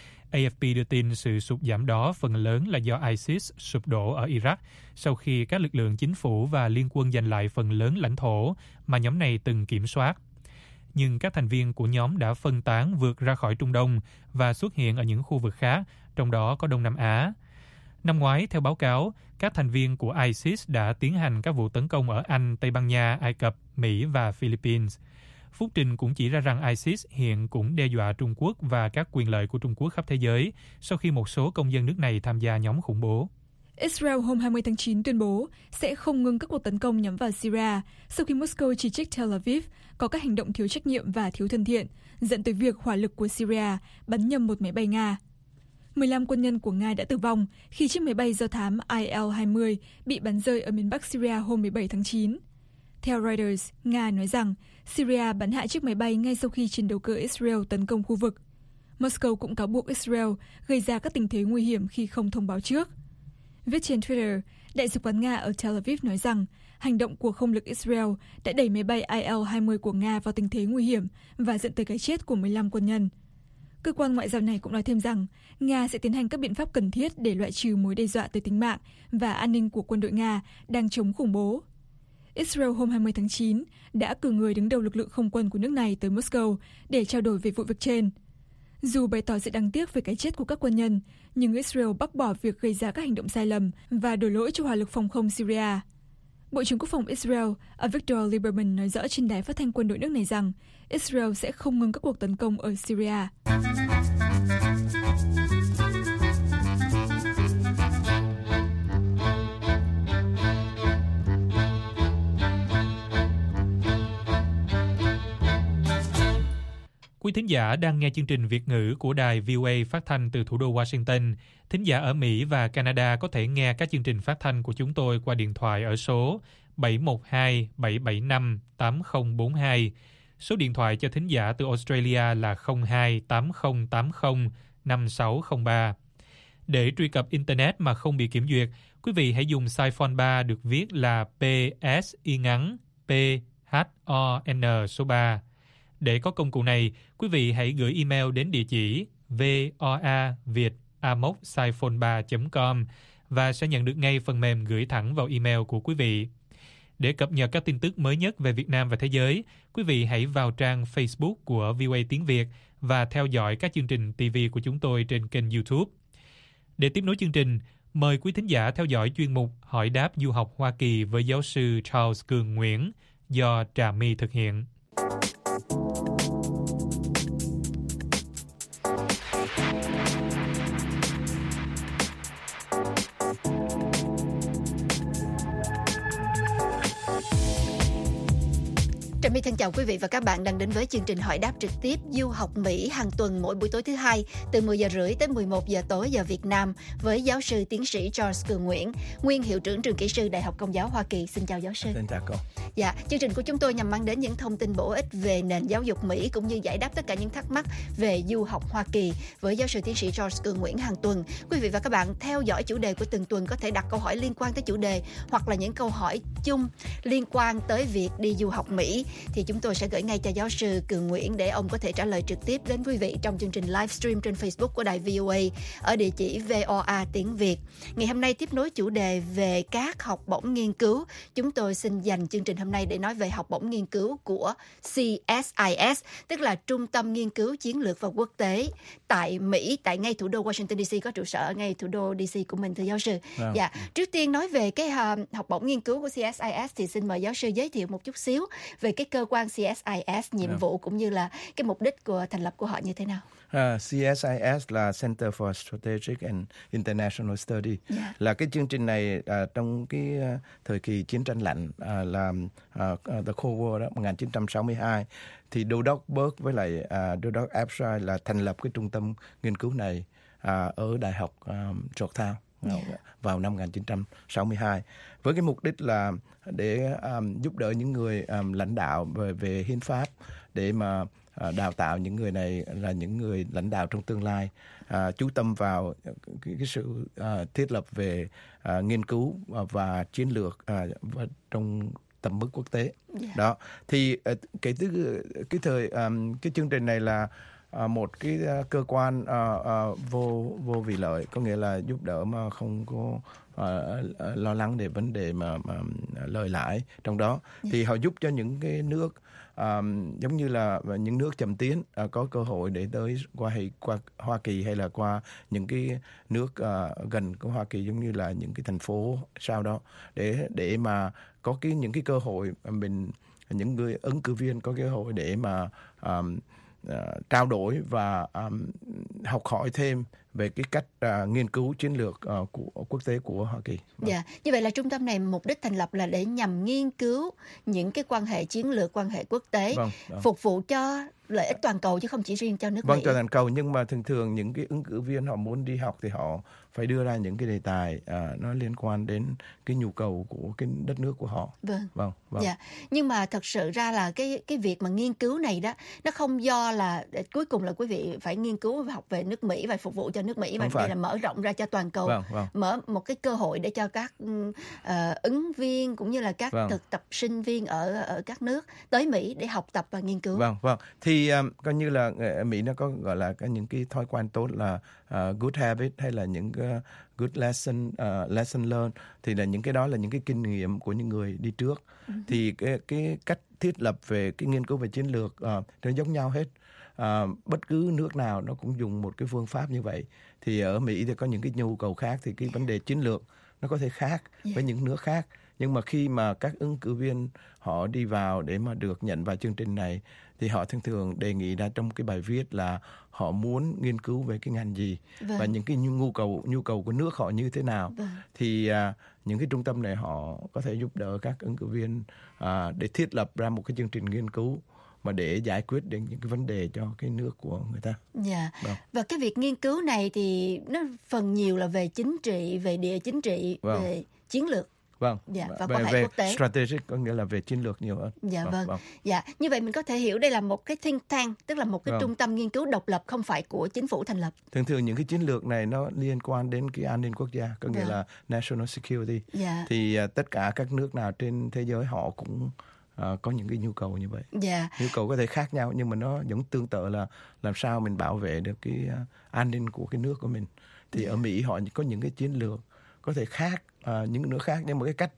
A F P đưa tin sự sụt giảm đó phần lớn là do ISIS sụp đổ ở Iraq sau khi các lực lượng chính phủ và liên quân giành lại phần lớn lãnh thổ mà nhóm này từng kiểm soát. Nhưng các thành viên của nhóm đã phân tán vượt ra khỏi Trung Đông và xuất hiện ở những khu vực khác, trong đó có Đông Nam Á. Năm ngoái, theo báo cáo, các thành viên của ISIS đã tiến hành các vụ tấn công ở Anh, Tây Ban Nha, Ai Cập, Mỹ và Philippines. Phúc trình cũng chỉ ra rằng ISIS hiện cũng đe dọa Trung Quốc và các quyền lợi của Trung Quốc khắp thế giới sau khi một số công dân nước này tham gia nhóm khủng bố. Israel hôm hai mươi tháng chín tuyên bố sẽ không ngừng các cuộc tấn công nhắm vào Syria sau khi Moscow chỉ trích Tel Aviv có các hành động thiếu trách nhiệm và thiếu thân thiện, dẫn tới việc hỏa lực của Syria bắn nhầm một máy bay Nga. mười lăm quân nhân của Nga đã tử vong khi chiếc máy bay do thám I L hai mươi bị bắn rơi ở miền Bắc Syria hôm mười bảy tháng chín. Theo Reuters, Nga nói rằng Syria bắn hạ chiếc máy bay ngay sau khi chiến đấu cơ Israel tấn công khu vực. Moscow cũng cáo buộc Israel gây ra các tình thế nguy hiểm khi không thông báo trước. Viết trên Twitter, Đại sứ quán Nga ở Tel Aviv nói rằng hành động của không lực Israel đã đẩy máy bay I L hai mươi của Nga vào tình thế nguy hiểm và dẫn tới cái chết của mười lăm quân nhân. Cơ quan ngoại giao này cũng nói thêm rằng Nga sẽ tiến hành các biện pháp cần thiết để loại trừ mối đe dọa tới tính mạng và an ninh của quân đội Nga đang chống khủng bố. Israel hôm hai mươi tháng chín đã cử người đứng đầu lực lượng không quân của nước này tới Moscow để trao đổi về vụ việc trên. Dù bày tỏ sự đáng tiếc về cái chết của các quân nhân, nhưng Israel bác bỏ việc gây ra các hành động sai lầm và đổ lỗi cho hỏa lực phòng không Syria. Bộ trưởng Quốc phòng Israel Avigdor Lieberman nói rõ trên đài phát thanh quân đội nước này rằng Israel sẽ không ngừng các cuộc tấn công ở Syria. Quý thính giả đang nghe chương trình Việt ngữ của đài vê o a phát thanh từ thủ đô Washington. Thính giả ở Mỹ và Canada có thể nghe các chương trình phát thanh của chúng tôi qua điện thoại ở số bảy một hai bảy bảy năm tám không bốn hai. Số điện thoại cho thính giả từ Australia là không hai tám không tám không năm sáu không ba. Để truy cập Internet mà không bị kiểm duyệt, quý vị hãy dùng Siphon ba được viết là P S Y ngắn P H O N số ba. Để có công cụ này, quý vị hãy gửi email đến địa chỉ voaviet a m o c siphon ba chấm com và sẽ nhận được ngay phần mềm gửi thẳng vào email của quý vị. Để cập nhật các tin tức mới nhất về Việt Nam và thế giới, quý vị hãy vào trang Facebook của vê o a Tiếng Việt và theo dõi các chương trình ti vi của chúng tôi trên kênh YouTube. Để tiếp nối chương trình, mời quý thính giả theo dõi chuyên mục Hỏi đáp du học Hoa Kỳ với giáo sư Charles Cường Nguyễn do Trà My thực hiện. Trà My thân chào quý vị và các bạn đang đến với chương trình hỏi đáp trực tiếp du học Mỹ hàng tuần mỗi buổi tối thứ hai từ mười giờ rưỡi tới mười một giờ tối giờ Việt Nam với giáo sư tiến sĩ Charles Cường Nguyễn, nguyên hiệu trưởng trường kỹ sư Đại học Công giáo Hoa Kỳ. Xin chào giáo sư. Xin chào cô. Dạ, chương trình của chúng tôi nhằm mang đến những thông tin bổ ích về nền giáo dục Mỹ cũng như giải đáp tất cả những thắc mắc về du học Hoa Kỳ với giáo sư tiến sĩ Charles Cường Nguyễn hàng tuần. Quý vị và các bạn theo dõi chủ đề của từng tuần có thể đặt câu hỏi liên quan tới chủ đề hoặc là những câu hỏi chung liên quan tới việc đi du học Mỹ thì chúng tôi sẽ gửi ngay cho giáo sư Cường Nguyễn để ông có thể trả lời trực tiếp đến quý vị trong chương trình livestream trên Facebook của đài vê o a ở địa chỉ vê o a tiếng Việt. Ngày hôm nay tiếp nối chủ đề về các học bổng nghiên cứu, chúng tôi xin dành chương trình hôm nay để nói về học bổng nghiên cứu của C S I S, tức là Trung tâm Nghiên cứu Chiến lược và Quốc tế tại Mỹ, tại ngay thủ đô Washington D C, có trụ sở ở ngay thủ đô D C của mình, thưa giáo sư. Wow. Dạ, trước tiên nói về cái uh, học bổng nghiên cứu của C S I S thì xin mời giáo sư giới thiệu một chút xíu về cái cơ quan C S I S, nhiệm Yeah. vụ cũng như là cái mục đích của thành lập của họ như thế nào. Uh, C S I S là Center for Strategic and International Study. Yeah. Là cái chương trình này uh, trong cái uh, thời kỳ chiến tranh lạnh uh, là uh, The Cold War đó, một nghìn chín trăm sáu mươi hai thì Đô đốc Burke với lại uh, Đô đốc Abshire là thành lập cái trung tâm nghiên cứu này uh, ở Đại học um, Georgetown. Yeah. Vào năm một nghìn chín trăm sáu mươi hai với cái mục đích là để um, giúp đỡ những người um, lãnh đạo về, về hiến pháp để mà uh, đào tạo những người này là những người lãnh đạo trong tương lai, uh, chú tâm vào cái, cái sự uh, thiết lập về uh, nghiên cứu và chiến lược uh, trong tầm mức quốc tế. Yeah. Đó thì uh, cái từ cái thời um, cái chương trình này là À, một cái uh, cơ quan uh, uh, vô vô vì lợi, có nghĩa là giúp đỡ mà không có uh, uh, lo lắng về vấn đề mà, mà lợi lãi trong đó. Yeah. Thì họ giúp cho những cái nước um, giống như là những nước chậm tiến uh, có cơ hội để tới qua hay qua Hoa Kỳ hay là qua những cái nước uh, gần của Hoa Kỳ, giống như là những cái thành phố sau đó, để để mà có cái những cái cơ hội mình những người ứng cử viên có cơ hội để mà um, Uh, trao đổi và um, học hỏi thêm về cái cách uh, nghiên cứu chiến lược uh, của quốc tế của Hoa Kỳ. Dạ, yeah. Như vậy là trung tâm này mục đích thành lập là để nhằm nghiên cứu những cái quan hệ chiến lược, quan hệ quốc tế, vâng, vâng. phục vụ cho lợi ích toàn cầu chứ không chỉ riêng cho nước vâng, Mỹ. Vâng, toàn cầu, nhưng mà thường thường những cái ứng cử viên họ muốn đi học thì họ phải đưa ra những cái đề tài à, nó liên quan đến cái nhu cầu của cái đất nước của họ. Vâng. Vâng, vâng. Dạ. Nhưng mà thật sự ra là cái cái việc mà nghiên cứu này đó, nó không do là cuối cùng là quý vị phải nghiên cứu và học về nước Mỹ và phục vụ cho nước Mỹ, mà đây là mở rộng ra cho toàn cầu. Vâng, vâng. Mở một cái cơ hội để cho các uh, ứng viên cũng như là các vâng. thực tập sinh viên ở ở các nước tới Mỹ để học tập và nghiên cứu. Vâng, vâng. Thì um, coi như là ở Mỹ nó có gọi là có những cái thói quen tốt là uh, good habit hay là những uh, good lesson, uh, lesson learned, thì là những cái đó là những cái kinh nghiệm của những người đi trước. Uh-huh. Thì cái cái cách thiết lập về cái nghiên cứu về chiến lược uh, nó giống nhau hết. Uh, bất cứ nước nào nó cũng dùng một cái phương pháp như vậy. Thì ở Mỹ thì có những cái nhu cầu khác, thì cái vấn đề chiến lược nó có thể khác yeah. với những nước khác. Nhưng mà khi mà các ứng cử viên họ đi vào để mà được nhận vào chương trình này thì họ thường thường đề nghị ra trong cái bài viết là họ muốn nghiên cứu về cái ngành gì, vâng. và những cái nhu cầu nhu cầu của nước họ như thế nào. Vâng. Thì à, những cái trung tâm này họ có thể giúp đỡ các ứng cử viên à, để thiết lập ra một cái chương trình nghiên cứu mà để giải quyết đến những cái vấn đề cho cái nước của người ta. Dạ. Vâng. Và cái việc nghiên cứu này thì nó phần nhiều là về chính trị, về địa chính trị, Vâng. về chiến lược. Vâng. Dạ, và về quan hệ về quốc tế. strategic có nghĩa là về chiến lược nhiều hơn. Dạ vâng. Dạ, như vậy mình có thể hiểu đây là một cái think tank, tức là một cái Vâng. trung tâm nghiên cứu độc lập không phải của chính phủ thành lập. Thường thường những cái chiến lược này nó liên quan đến cái an ninh quốc gia, có nghĩa Vâng. là national security. Dạ. Thì uh, tất cả các nước nào trên thế giới họ cũng uh, có những cái nhu cầu như vậy. Dạ. Nhu cầu có thể khác nhau nhưng mà nó giống tương tự là làm sao mình bảo vệ được cái uh, an ninh của cái nước của mình. Thì Dạ. ở Mỹ họ có những cái chiến lược có thể khác uh, những nước khác, nhưng mà cái cách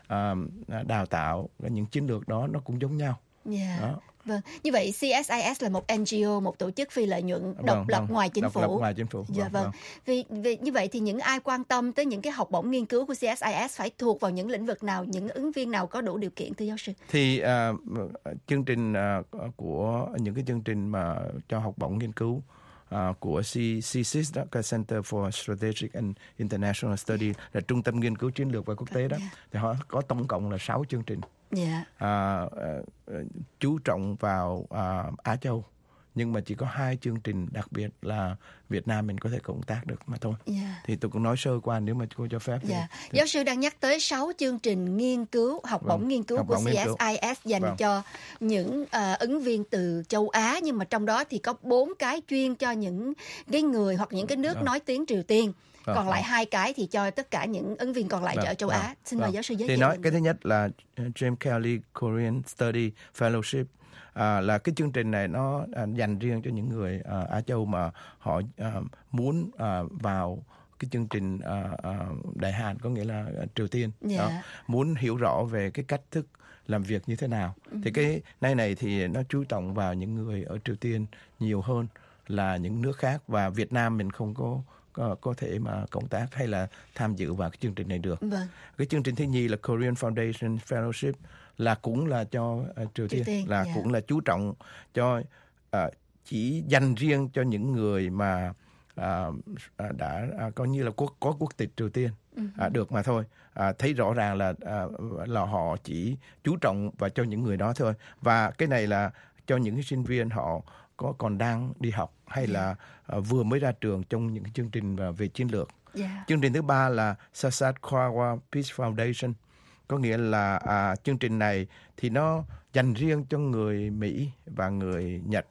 uh, đào tạo những chiến lược đó nó cũng giống nhau. Dạ. Đó. Vâng, như vậy xê ét i ét là một en giê ô, một tổ chức phi lợi nhuận độc Vâng, lập vâng. ngoài chính Độc phủ. lập ngoài chính phủ. Dạ Vâng, vâng. vâng. Vì, vì như vậy thì những ai quan tâm tới những cái học bổng nghiên cứu của xê ét i ét phải thuộc vào những lĩnh vực nào, những ứng viên nào có đủ điều kiện thưa giáo sư? Thì uh, chương trình uh, của những cái chương trình mà cho học bổng nghiên cứu uh, của C S I S đó, cái Center for Strategic and International Study, là trung tâm nghiên cứu chiến lược và quốc tế đó, thì họ có tổng cộng là sáu chương trình. Dạ. Uh, uh, chú trọng vào uh, Á Châu, nhưng mà chỉ có hai chương trình đặc biệt là Việt Nam mình có thể cộng tác được mà thôi. Dạ. Thì tôi cũng nói sơ qua nếu mà cô cho phép. Dạ. Thì, Giáo sư đang nhắc tới sáu chương trình nghiên cứu, học bổng Vâng, nghiên cứu học của bổng nghiên xê ét cứu. i ét dành Vâng. cho những uh, ứng viên từ châu Á, nhưng mà trong đó thì có bốn cái chuyên cho những cái người hoặc những cái nước Vâng. nói tiếng Triều Tiên. Vâng, Còn lại vâng. hai cái thì cho tất cả những ứng viên còn lại Vâng, ở châu vâng, Á. Xin mời vâng. giáo sư giới Thì thiệu. nói mình. cái thứ nhất là James Kelly Korean Study Fellowship. À, là cái chương trình này nó à, dành riêng cho những người à, Á Châu mà họ à, muốn à, vào cái chương trình à, à, Đại Hàn, có nghĩa là à, Triều Tiên. Dạ. Đó, muốn hiểu rõ về cái cách thức làm việc như thế nào. Ừ. Thì cái này này thì nó chú trọng vào những người ở Triều Tiên nhiều hơn là những nước khác, và Việt Nam mình không có có, có thể mà cộng tác hay là tham dự vào cái chương trình này được. Vâng. Cái chương trình thứ nhì là Korean Foundation Fellowship, là cũng là cho uh, Triều, Triều Tiên, Tiên, là dạ. cũng là chú trọng cho uh, chỉ dành riêng cho những người mà uh, uh, đã uh, coi như là quốc có quốc tịch Triều Tiên uh, được mà thôi. Uh, thấy rõ ràng là uh, là họ chỉ chú trọng vào cho những người đó thôi, và cái này là cho những cái sinh viên họ có còn đang đi học hay là uh, vừa mới ra trường trong những cái chương trình uh, về chiến lược. Dạ. Chương trình thứ ba là Sasakawa Peace Foundation, có nghĩa là à, chương trình này thì nó dành riêng cho người Mỹ và người Nhật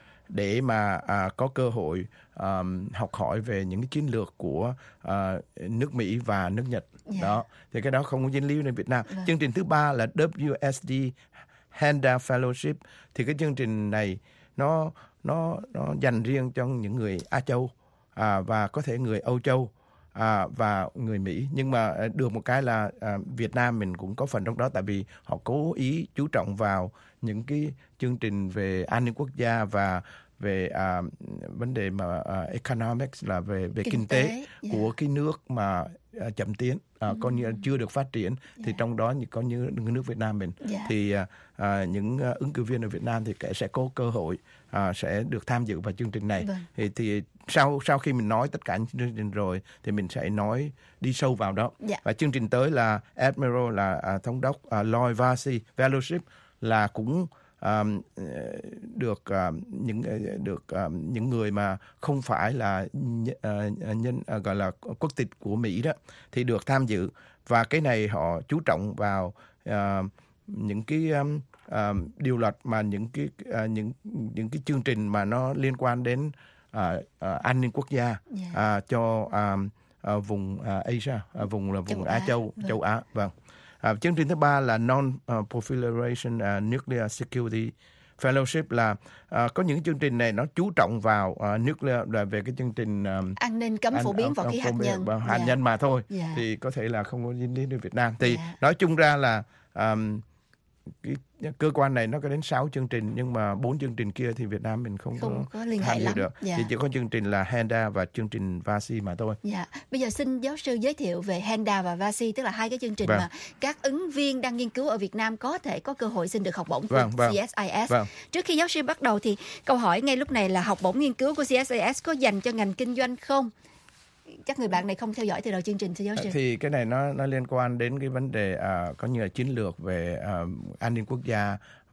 để mà à, có cơ hội à, học hỏi về những cái chiến lược của à, nước Mỹ và nước Nhật. Yeah. Đó, thì cái đó không có dính líu đến Việt Nam. Vâng. Chương trình thứ ba là W S D Handa Fellowship, thì cái chương trình này nó nó nó dành riêng cho những người Á Châu à, và có thể người Âu Châu. À, và người Mỹ, nhưng mà được một cái là à, Việt Nam mình cũng có phần trong đó, tại vì họ cố ý chú trọng vào những cái chương trình về an ninh quốc gia và về à, vấn đề mà à, economics, là về về kinh, Kinh tế, tế, yeah. của cái nước mà à, chậm tiến, à, coi như là chưa được phát triển, thì Yeah. trong đó có như nước Việt Nam mình, Yeah. thì à, à, những à, ứng cử viên ở Việt Nam thì sẽ có cơ hội à, sẽ được tham dự vào chương trình này. Vâng. Thì, thì sau sau khi mình nói tất cả những chương trình rồi thì mình sẽ nói đi sâu vào đó. Dạ. Và chương trình tới là Admiral, là à, thống đốc à, Lloyd Varsi Fellowship, là cũng à, được à, những được à, những người mà không phải là à, nhân à, gọi là quốc tịch của Mỹ đó thì được tham dự, và cái này họ chú trọng vào à, những cái um, um, điều luật mà những cái uh, những những cái chương trình mà nó liên quan đến uh, uh, an ninh quốc gia, Yeah. uh, cho um, uh, vùng uh, Asia, uh, vùng là vùng Châu Á, Á, Châu, vâng. châu Á, vâng. Uh, chương trình thứ ba là Non-Proliferation uh, Nuclear Security Fellowship, là uh, có những chương trình này nó chú trọng vào uh, nuclear, là về cái chương trình um, An ninh cấm An- phổ biến an- võ khí an- hạt phổ biến nhân. và hạt Dạ. nhân mà thôi, Dạ. thì có thể là không có dính líu đến Việt Nam. Thì Dạ. nói chung ra là um, cái cơ quan này nó có đến sáu chương trình, nhưng mà bốn chương trình kia thì Việt Nam mình không, Không có có liên hệ tham dự lắm. được. Dạ. Thì chỉ có chương trình là Handa và chương trình Vasi mà thôi. Dạ, bây giờ xin giáo sư giới thiệu về Handa và Vasi, tức là hai cái chương trình Vâng. mà các ứng viên đang nghiên cứu ở Việt Nam có thể có cơ hội xin được học bổng của Vâng, vâng. xê ét i ét. Vâng. Trước khi giáo sư bắt đầu thì câu hỏi ngay lúc này là học bổng nghiên cứu của xê ét i ét có dành cho ngành kinh doanh không? Chắc người bạn này không theo dõi từ đầu chương trình, thưa giáo sư. Thì cái này nó nó liên quan đến cái vấn đề à, có như là chiến lược về à, an ninh quốc gia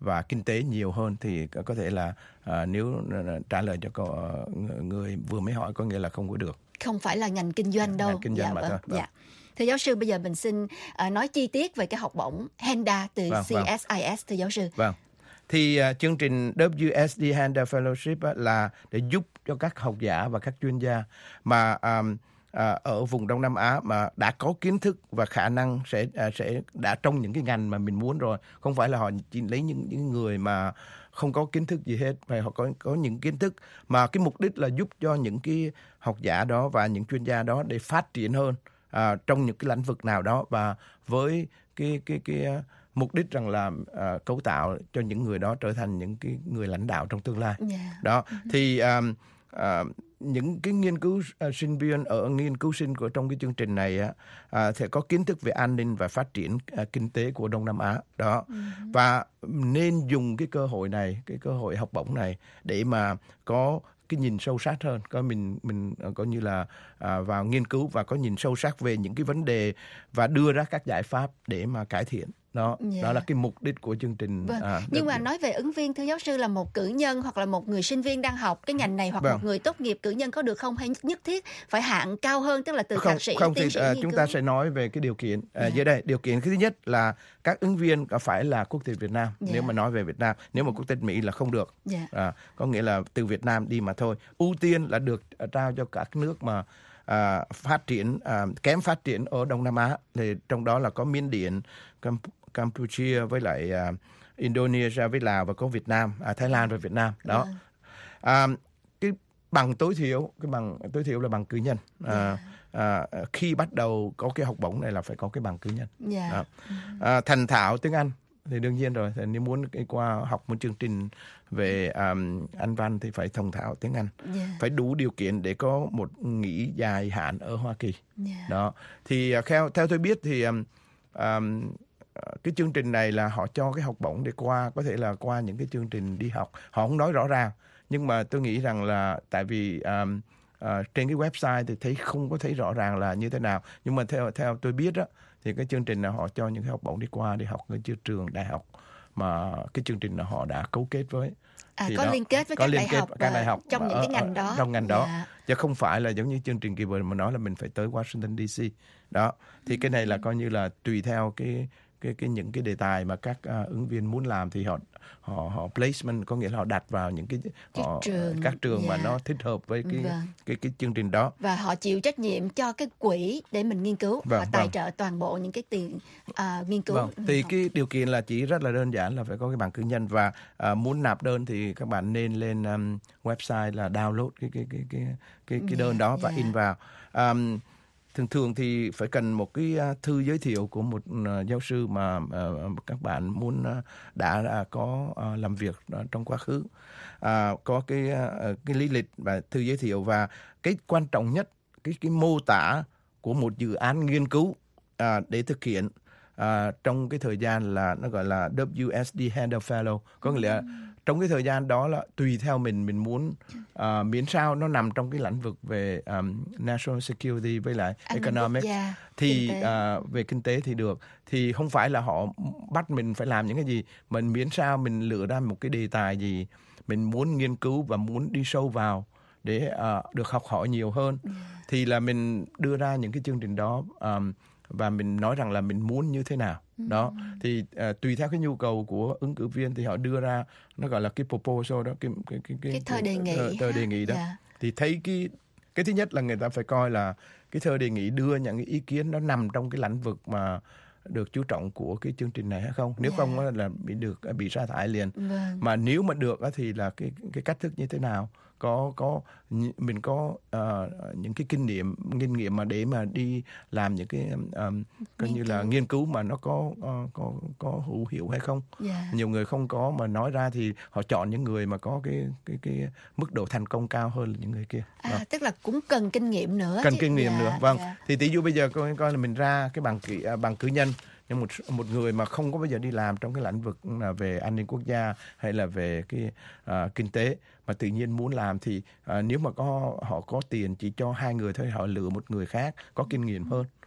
và kinh tế nhiều hơn thì có thể là à, nếu trả lời cho câu người vừa mới hỏi có nghĩa là không có được. Không phải là ngành kinh doanh đâu. Ngành kinh doanh dạ, mà vâng, thôi. Vâng. Dạ. Thưa giáo sư, bây giờ mình xin uh, nói chi tiết về cái học bổng HENDA từ Vâng, xê ét i ét, thưa giáo sư. Vâng. Thì uh, chương trình W S D HENDA Fellowship uh, là để giúp cho các học giả và các chuyên gia mà um, uh, ở vùng Đông Nam Á mà đã có kiến thức và khả năng sẽ uh, sẽ đã trong những cái ngành mà mình muốn rồi. Không phải là họ chỉ lấy những những người mà không có kiến thức gì hết, phải họ có có những kiến thức mà cái mục đích là giúp cho những cái học giả đó và những chuyên gia đó để phát triển hơn uh, trong những cái lĩnh vực nào đó, và với cái cái cái uh, mục đích rằng là uh, cấu tạo cho những người đó trở thành những cái người lãnh đạo trong tương lai. Yeah. Đó thì um, uh, những cái nghiên cứu uh, sinh viên ở nghiên cứu sinh của trong cái chương trình này uh, sẽ có kiến thức về an ninh và phát triển uh, kinh tế của Đông Nam Á đó. Uh-huh. Và nên dùng cái cơ hội này, cái cơ hội học bổng này để mà có cái nhìn sâu sắc hơn, có mình mình coi như là à, vào nghiên cứu và có nhìn sâu sắc về những cái vấn đề và đưa ra các giải pháp để mà cải thiện. Đó, Yeah. đó là cái mục đích của chương trình. Vâng. À, Nhưng mà được. nói về ứng viên, thưa giáo sư, là một cử nhân hoặc là một người sinh viên đang học cái ngành này, hoặc Vâng. một người tốt nghiệp cử nhân có được không, hay nhất thiết phải hạng cao hơn, tức là từ không, thạc sĩ, không tiến thì sĩ, à, nghiên chúng cứu? ta sẽ nói về cái điều kiện. À, Yeah. dưới đây điều kiện thứ nhất là các ứng viên phải là quốc tịch Việt Nam. Yeah. Nếu mà nói về Việt Nam, nếu mà quốc tịch Mỹ là không được. Yeah. À, có nghĩa là từ Việt Nam đi mà thôi. Ưu tiên là được trao cho các nước mà à, phát triển à, kém phát triển ở Đông Nam Á, thì trong đó là có Miến Điện, Cam- Campuchia với lại à, Indonesia với Lào, và có Việt Nam, à, Thái Lan và Việt Nam đó. Vâng. À, cái bằng tối thiểu, cái bằng tối thiểu là bằng cử nhân. À, à, khi bắt đầu có cái học bổng này là phải có cái bằng cử nhân. Yeah. Đó. À, thành thạo tiếng Anh thì đương nhiên rồi, thì nếu muốn cái qua học một chương trình về um, Anh văn thì phải thông thạo tiếng Anh. Yeah. Phải đủ điều kiện để có một nghỉ dài hạn ở Hoa Kỳ. Yeah. Đó thì uh, theo theo tôi biết thì um, um, cái chương trình này là họ cho cái học bổng để qua, có thể là qua những cái chương trình đi học. Họ không nói rõ ràng, nhưng mà tôi nghĩ rằng là tại vì um, uh, trên cái website thì thấy không có thấy rõ ràng là như thế nào. Nhưng mà theo theo tôi biết á, thì cái chương trình là họ cho những cái học bổng đi qua để học ở trường đại học mà cái chương trình là họ đã cấu kết với. À, Thì có đó, liên kết với có các liên đại kết học, với các đại học trong những ở- cái ngành ở- đó. trong ngành đó. Dạ. Chứ không phải là giống như chương trình kỳ vừa mà nói là mình phải tới Washington đê xê. Đó. Thì cái này là coi như là tùy theo cái cái cái những cái đề tài mà các uh, ứng viên muốn làm thì họ họ họ placement, có nghĩa là họ đặt vào những cái, Cái họ, trường, các trường mà dạ. nó thích hợp với cái Vâng. cái cái chương trình đó. Và họ chịu trách nhiệm cho cái quỹ để mình nghiên cứu. Vâng, họ tài vâng. trợ toàn bộ những cái tiền à, nghiên cứu. Vâng, thì cái điều kiện là chỉ rất là đơn giản là phải có cái bằng cử nhân, và uh, muốn nạp đơn thì các bạn nên lên um, website là download cái cái cái cái cái, cái đơn Yeah, đó và yeah. in vào. Um, thường thường thì phải cần một cái uh, thư giới thiệu của một uh, giáo sư mà uh, các bạn muốn uh, đã uh, có uh, làm việc uh, trong quá khứ, uh, có cái uh, cái lý lịch và thư giới thiệu, và cái quan trọng nhất cái cái mô tả của một dự án nghiên cứu uh, để thực hiện uh, trong cái thời gian là nó gọi là W S D HENDA Fellow, có nghĩa là trong cái thời gian đó là tùy theo mình mình muốn uh, miễn sao nó nằm trong cái lĩnh vực về um, national security với lại An ninh quốc economic gia, thì kinh tế. uh, về kinh tế thì được, thì không phải là họ bắt mình phải làm những cái gì, mình miễn sao mình lựa ra một cái đề tài gì mình muốn nghiên cứu và muốn đi sâu vào để uh, được học hỏi nhiều hơn, thì là mình đưa ra những cái chương trình đó, um, và mình nói rằng là mình muốn như thế nào. Đó thì uh, tùy theo cái nhu cầu của ứng cử viên thì họ đưa ra, nó gọi là cái proposal đó, cái cái cái Cái thơ đề nghị thơ, thơ ha. đề nghị đó. Dạ. Thì thấy cái cái thứ nhất là người ta phải coi là cái thơ đề nghị đưa những cái ý kiến nó nằm trong cái lĩnh vực mà được chú trọng của cái chương trình này hay không. Nếu Dạ. không á là bị được bị sa thải liền. Vâng. Mà nếu mà được á thì là cái cái cách thức như thế nào, có có mình có uh, những cái kinh nghiệm kinh nghiệm mà để mà đi làm những cái um, coi Nghiên như là cứu. nghiên cứu mà nó có uh, có có hữu hiệu hay không. Dạ. Nhiều người không có mà nói ra thì họ chọn những người mà có cái cái cái mức độ thành công cao hơn là những người kia. Đó. À, tức là cũng cần kinh nghiệm nữa. Cần chứ. kinh nghiệm Dạ, nữa. Vâng. dạ. Thì tỷ dụ bây giờ coi coi là mình ra cái bằng cử, à, bằng cử nhân, nhưng một một người mà không có bao giờ đi làm trong cái lĩnh vực là về an ninh quốc gia hay là về cái à, kinh tế, mà tự nhiên muốn làm thì à, nếu mà có họ có tiền chỉ cho hai người thôi, họ lựa một người khác có kinh nghiệm hơn.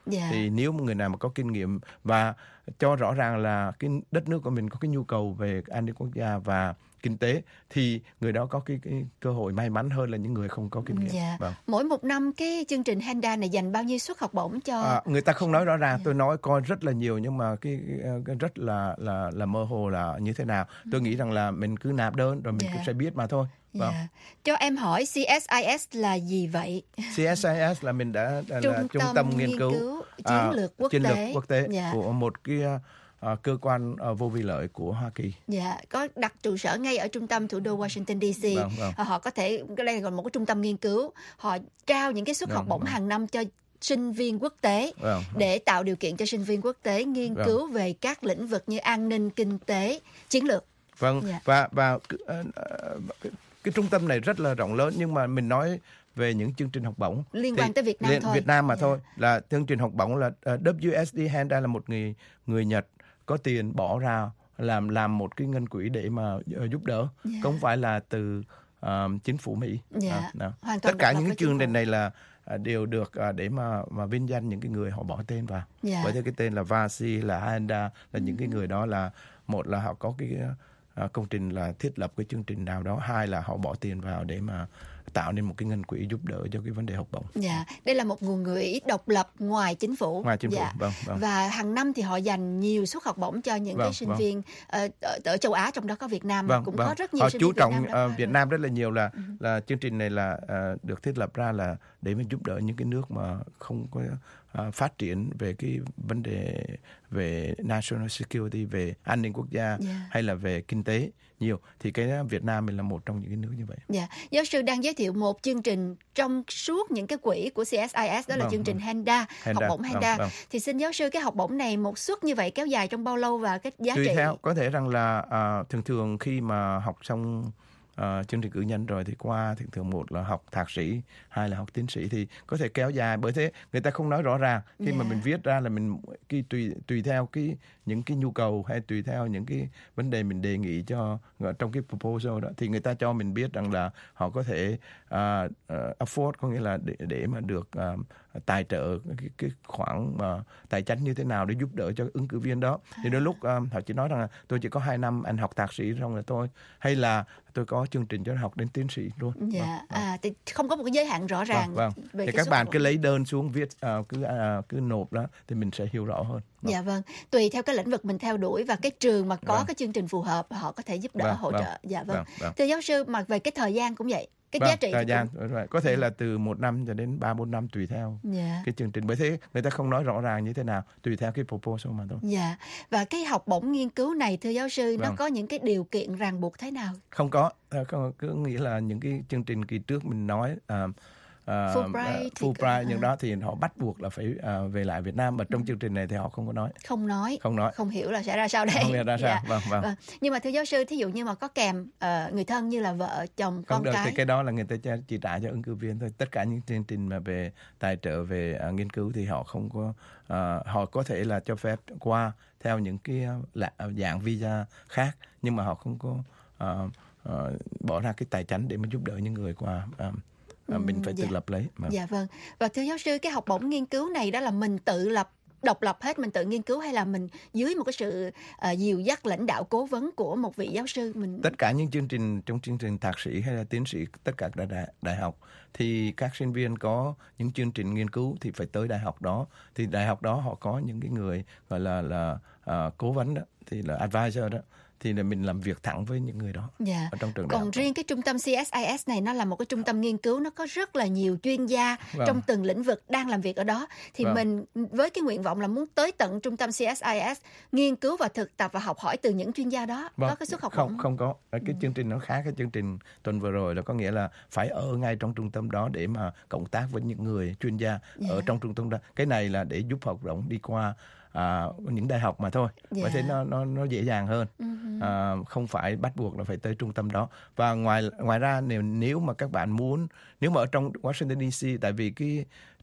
Dạ. Thì nếu một người nào mà có kinh nghiệm và cho rõ ràng là cái đất nước của mình có cái nhu cầu về an ninh quốc gia và kinh tế, thì người đó có cái, cái cơ hội may mắn hơn là những người không có kinh nghiệm. Dạ. Vâng. Mỗi một năm cái chương trình Henda này dành bao nhiêu suất học bổng cho? À, người ta không nói rõ ràng, tôi nói coi rất là nhiều nhưng mà cái, cái rất là là là mơ hồ là như thế nào. Tôi nghĩ rằng là mình cứ nạp đơn rồi mình Dạ. cũng sẽ biết mà thôi. Vâng. Dạ. Cho em hỏi xê ét i ét là gì vậy? xê ét i ét là mình đã là Trung trung tâm tâm nghiên nghiên cứu, cứu chiến à, lược quốc chiến tế. lược quốc tế Dạ. của một cái à, cơ quan à, vô vi lợi của Hoa Kỳ. Dạ, có đặt trụ sở ngay ở trung tâm thủ đô Washington đê xê. Vâng, vâng. Họ có thể, cái đây còn một cái trung tâm nghiên cứu, họ trao những cái suất Vâng, học bổng vâng. hàng năm cho sinh viên quốc tế Vâng. để tạo điều kiện cho sinh viên quốc tế nghiên Vâng. cứu về các lĩnh vực như an ninh, kinh tế, chiến lược. Vâng, Dạ. và và cái, ờ, cái, cái trung tâm này rất là rộng lớn, nhưng mà mình nói về những chương trình học bổng Liên thì quan tới Việt Nam liên- thôi. Việt Nam mà Dạ. thôi, là chương trình học bổng là uh, vê ét đê Henda là một người người Nhật có tiền bỏ ra làm làm một cái ngân quỹ để mà uh, giúp đỡ, Dạ. không phải là từ uh, chính phủ Mỹ. Dạ, À, đó. hoàn toàn Tất cả độc lập những với cái chính chương trình phủ. này là uh, đều được uh, để mà mà vinh danh những cái người họ bỏ tên vào. Dạ. Bởi thế cái tên là Vasi, là Henda, là những cái người đó là một là họ có cái uh, công trình là thiết lập cái chương trình nào đó, hai là họ bỏ tiền vào để mà tạo nên một cái ngân quỹ giúp đỡ cho cái vấn đề học bổng. Dạ, đây là một nguồn quỹ độc lập ngoài chính phủ. Ngoài chính phủ, Dạ. vâng, vâng. Và hàng năm thì họ dành nhiều suất học bổng cho những Vâng, cái sinh vâng. viên ờ, ở, ở châu Á, trong đó có Việt Nam, Vâng, cũng vâng. có rất nhiều Họ sinh chú viên Việt trọng Nam Việt, đó. Việt Nam rất là nhiều, là là chương trình này là ờ, được thiết lập ra là để mà giúp đỡ những cái nước mà không có ờ, phát triển về cái vấn đề về national security, về an ninh quốc gia, Dạ. hay là về kinh tế nhiều, thì cái Việt Nam mình là một trong những cái nước như vậy. Dạ, giáo sư đang giới thiệu một chương trình trong suốt những cái quỹ của xê ét i ét, đó là Vâng, chương trình vâng. Henda, học Henda, bổng vâng, Henda. vâng. Thì xin giáo sư, cái học bổng này một suất như vậy kéo dài trong bao lâu và cái giá Tùy trị? theo, có thể rằng là à, thường thường khi mà học xong à, chương trình cử nhân rồi thì qua thường thường một là học thạc sĩ, hai là học tiến sĩ, thì có thể kéo dài. Bởi thế người ta không nói rõ ràng khi mà Dạ. mình viết ra là mình cái tùy tùy theo cái những cái nhu cầu hay tùy theo những cái vấn đề mình đề nghị cho trong cái proposal đó, thì người ta cho mình biết rằng là họ có thể à, uh, afford, có nghĩa là để để mà được à, tài trợ cái, cái khoản mà tài chính như thế nào để giúp đỡ cho ứng cử viên đó. Thì đôi lúc um, họ chỉ nói rằng là tôi chỉ có hai năm anh học thạc sĩ xong rồi tôi, hay là tôi có chương trình cho anh học đến tiến sĩ luôn. Dạ, Vâng, vâng. à, thì không có một cái giới hạn rõ ràng Vâng, về vâng. Thì cái các suất bạn học cứ bổng. lấy đơn xuống viết uh, cứ uh, cứ nộp đó thì mình sẽ hiểu rõ hơn. Vâng. Dạ vâng, tùy theo cái lĩnh vực mình theo đuổi và cái trường mà có Vâng. cái chương trình phù hợp, họ có thể giúp đỡ, Vâng, hỗ vâng. trợ. Dạ vâng. Vâng, vâng. Thưa giáo sư, mà về cái thời gian cũng vậy, cái Vâng, giá trị thời thì gian cũng- đúng rồi. Có thể là từ một năm cho đến ba bốn năm tùy theo Dạ. cái chương trình. Bởi thế người ta không nói rõ ràng như thế nào, tùy theo cái proposal mà thôi. Dạ, và cái học bổng nghiên cứu này thưa giáo sư, nó Vâng. có những cái điều kiện ràng buộc thế nào? Không có, à, không, cứ nghĩ là những cái chương trình kỳ trước mình nói à, à, Fulbright à, thì Fulbright có, những à. đó thì họ bắt buộc là phải à, về lại Việt Nam, mà trong chương trình này thì họ không có nói. Không nói, Không nói. không hiểu là sẽ ra sao đây. Không hiểu ra sao. Dạ. Vâng, vâng. Nhưng mà thưa giáo sư, thí dụ như mà có kèm ờ, người thân như là vợ, chồng, con Không được, cái. thì cái đó là người ta chỉ- chỉ trả cho ứng cử viên thôi. Tất cả những chương trình mà về tài trợ về à, nghiên cứu thì họ không có, à, họ có thể là cho phép qua theo những cái à, là, dạng visa khác, nhưng mà họ không có à, à, bỏ ra cái tài chính để mà giúp đỡ những người qua. À, à, mình phải tự dạ. lập lấy. Vâng. Dạ vâng. Và thưa giáo sư, cái học bổng nghiên cứu này đó là mình tự lập, độc lập hết, mình tự nghiên cứu, hay là mình dưới một cái sự uh, dìu dắt lãnh đạo cố vấn của một vị giáo sư? Mình Tất cả những chương trình trong chương trình thạc sĩ hay là tiến sĩ, tất cả đại, đại, đại học thì các sinh viên có những chương trình nghiên cứu thì phải tới đại học đó. Thì đại học đó họ có những cái người gọi là là uh, cố vấn đó, thì là advisor đó, thì là mình làm việc thẳng với những người đó Dạ. ở trong trường đại Còn học đó. riêng cái trung tâm xê ét i ét này, nó là một cái trung tâm nghiên cứu, nó có rất là nhiều chuyên gia Vâng. trong từng lĩnh vực đang làm việc ở đó. Thì Vâng. mình với cái nguyện vọng là muốn tới tận trung tâm xê ét i ét, nghiên cứu và thực tập và học hỏi từ những chuyên gia đó. Vâng. Có cái suất học không bổng. không có. Cái chương trình nó khác cái chương trình tuần vừa rồi, là có nghĩa là phải ở ngay trong trung tâm đó để mà cộng tác với những người chuyên gia Dạ. ở trong trung tâm đó. Cái này là để giúp học bổng đi qua à, những đại học mà thôi. Dạ. Bởi thế nó nó nó dễ dàng hơn. Uh-huh. À, không phải bắt buộc là phải tới trung tâm đó. Và ngoài ngoài ra nếu nếu mà các bạn muốn, nếu mà ở trong Washington đê xê, tại vì cái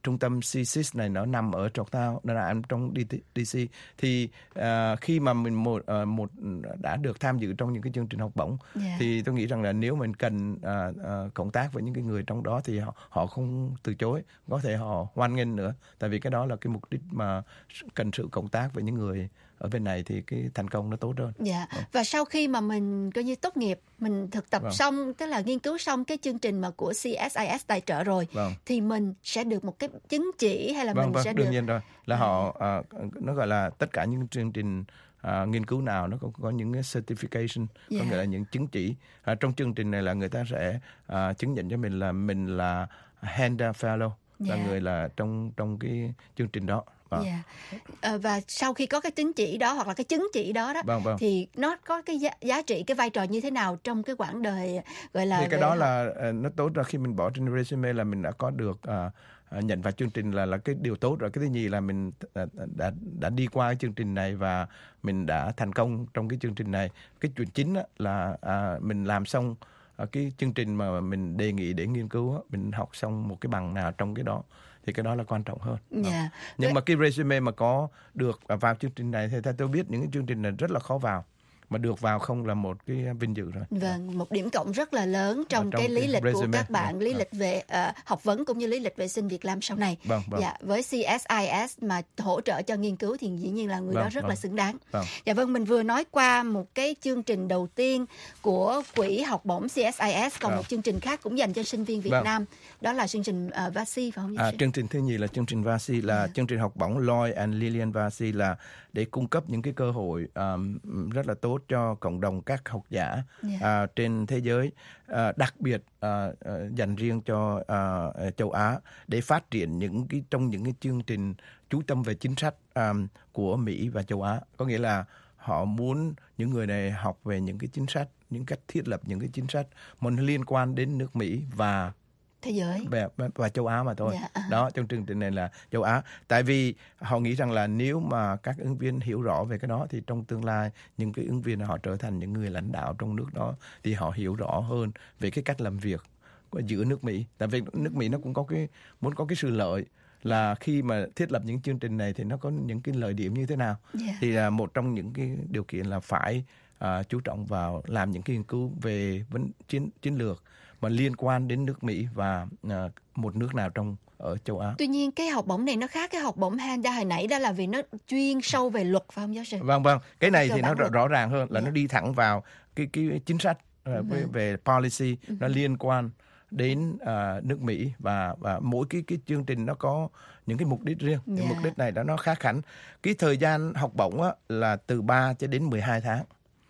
trung tâm C S I S này nó nằm ở Georgetown, nó nằm trong D C. Thì uh, khi mà mình một uh, một đã được tham dự trong những cái chương trình học bổng, Yeah. thì tôi nghĩ rằng là nếu mình cần uh, uh, cộng tác với những cái người trong đó thì họ họ không từ chối, có thể họ hoan nghênh nữa, tại vì cái đó là cái mục đích mà cần sự cộng tác với những người ở bên này thì cái thành công nó tốt hơn. Dạ. Và sau khi mà mình coi như tốt nghiệp, mình thực tập Vâng. xong, tức là nghiên cứu xong cái chương trình mà của C S I S tài trợ rồi, Vâng. thì mình sẽ được một cái chứng chỉ hay là Vâng, mình vâng, sẽ đương được nhiên rồi. Là họ uh, nó gọi là tất cả những chương trình uh, nghiên cứu nào nó có, có những cái certification, Dạ. có nghĩa là những chứng chỉ. Uh, trong chương trình này là người ta sẽ uh, chứng nhận cho mình là mình là Handel Fellow, là Dạ. người là trong trong cái chương trình đó. Vâng. Dạ. Ờ, và sau khi có cái tín chỉ đó hoặc là cái chứng chỉ đó đó, Vâng, vâng. thì nó có cái giá, giá trị, cái vai trò như thế nào trong cái quãng đời gọi là Thì cái về đó học? là uh, nó tốt rồi, khi mình bỏ trên resume là mình đã có được uh, uh, nhận vào chương trình là là cái điều tốt rồi. Cái thứ nhì là mình uh, đã đã đi qua cái chương trình này và mình đã thành công trong cái chương trình này. Cái chuyện chính á, là uh, mình làm xong uh, cái chương trình mà mình đề nghị để nghiên cứu á, mình học xong một cái bằng nào trong cái đó, thì cái đó là quan trọng hơn. Dạ. Nhưng Với- mà cái resume mà có được vào chương trình này thì theo tôi biết những cái chương trình này rất là khó vào, mà được vào không là một cái vinh dự rồi. Vâng, một điểm cộng rất là lớn trong, Ở trong cái lý cái lịch của resume, các bạn, vâng, lý vâng. lịch về ờ, học vấn cũng như lý lịch vệ sinh việc làm sau này. Vâng, vâng. Dạ, với C S I S mà hỗ trợ cho nghiên cứu thì dĩ nhiên là người Vâng, đó rất vâng. là xứng đáng. Vâng. Dạ vâng, mình vừa nói qua một cái chương trình đầu tiên của quỹ học bổng C S I S, còn Vâng. một chương trình khác cũng dành cho sinh viên Việt Vâng. Nam, đó là chương trình uh, Vasi phải không? giáo À, sư? chương trình thứ nhì là chương trình Vasi, là chương trình học bổng Lloyd and Lillian Vasi, là để cung cấp những cái cơ hội um, rất là tốt cho cộng đồng các học giả Yeah. à, trên thế giới, à, đặc biệt à, à, dành riêng cho à, châu Á, để phát triển những cái trong những cái chương trình chú tâm về chính sách um, của Mỹ và châu Á. Có nghĩa là họ muốn những người này học về những cái chính sách, những cách thiết lập những cái chính sách mà nó liên quan đến nước Mỹ và Thế giới. và, và châu Á mà thôi. Dạ, à. Đó, trong chương trình này là châu Á. Tại vì họ nghĩ rằng là nếu mà các ứng viên hiểu rõ về cái đó thì trong tương lai những cái ứng viên họ trở thành những người lãnh đạo trong nước đó, thì họ hiểu rõ hơn về cái cách làm việc của giữa nước Mỹ. Tại vì nước Mỹ nó cũng có cái muốn có cái sự lợi, là khi mà thiết lập những chương trình này thì nó có những cái lợi điểm như thế nào. Dạ. Thì là một trong những cái điều kiện là phải à, chú trọng vào làm những cái nghiên cứu về vấn chiến chiến lược mà liên quan đến nước Mỹ và à, một nước nào trong ở châu Á. Tuy nhiên cái học bổng này nó khác cái học bổng Handa hồi nãy, đó là vì nó chuyên sâu về luật phải không giáo sư? Vâng vâng, cái này Cơ thì bản nó rõ, luật. rõ ràng hơn là Dạ. nó đi thẳng vào cái cái chính sách à, về, Vâng. về policy, Ừ. nó liên quan đến à, nước Mỹ, và và mỗi cái cái chương trình nó có những cái mục đích riêng. Cái Dạ. mục đích này đó nó khác hẳn. Cái thời gian học bổng á, là từ ba cho đến mười hai tháng.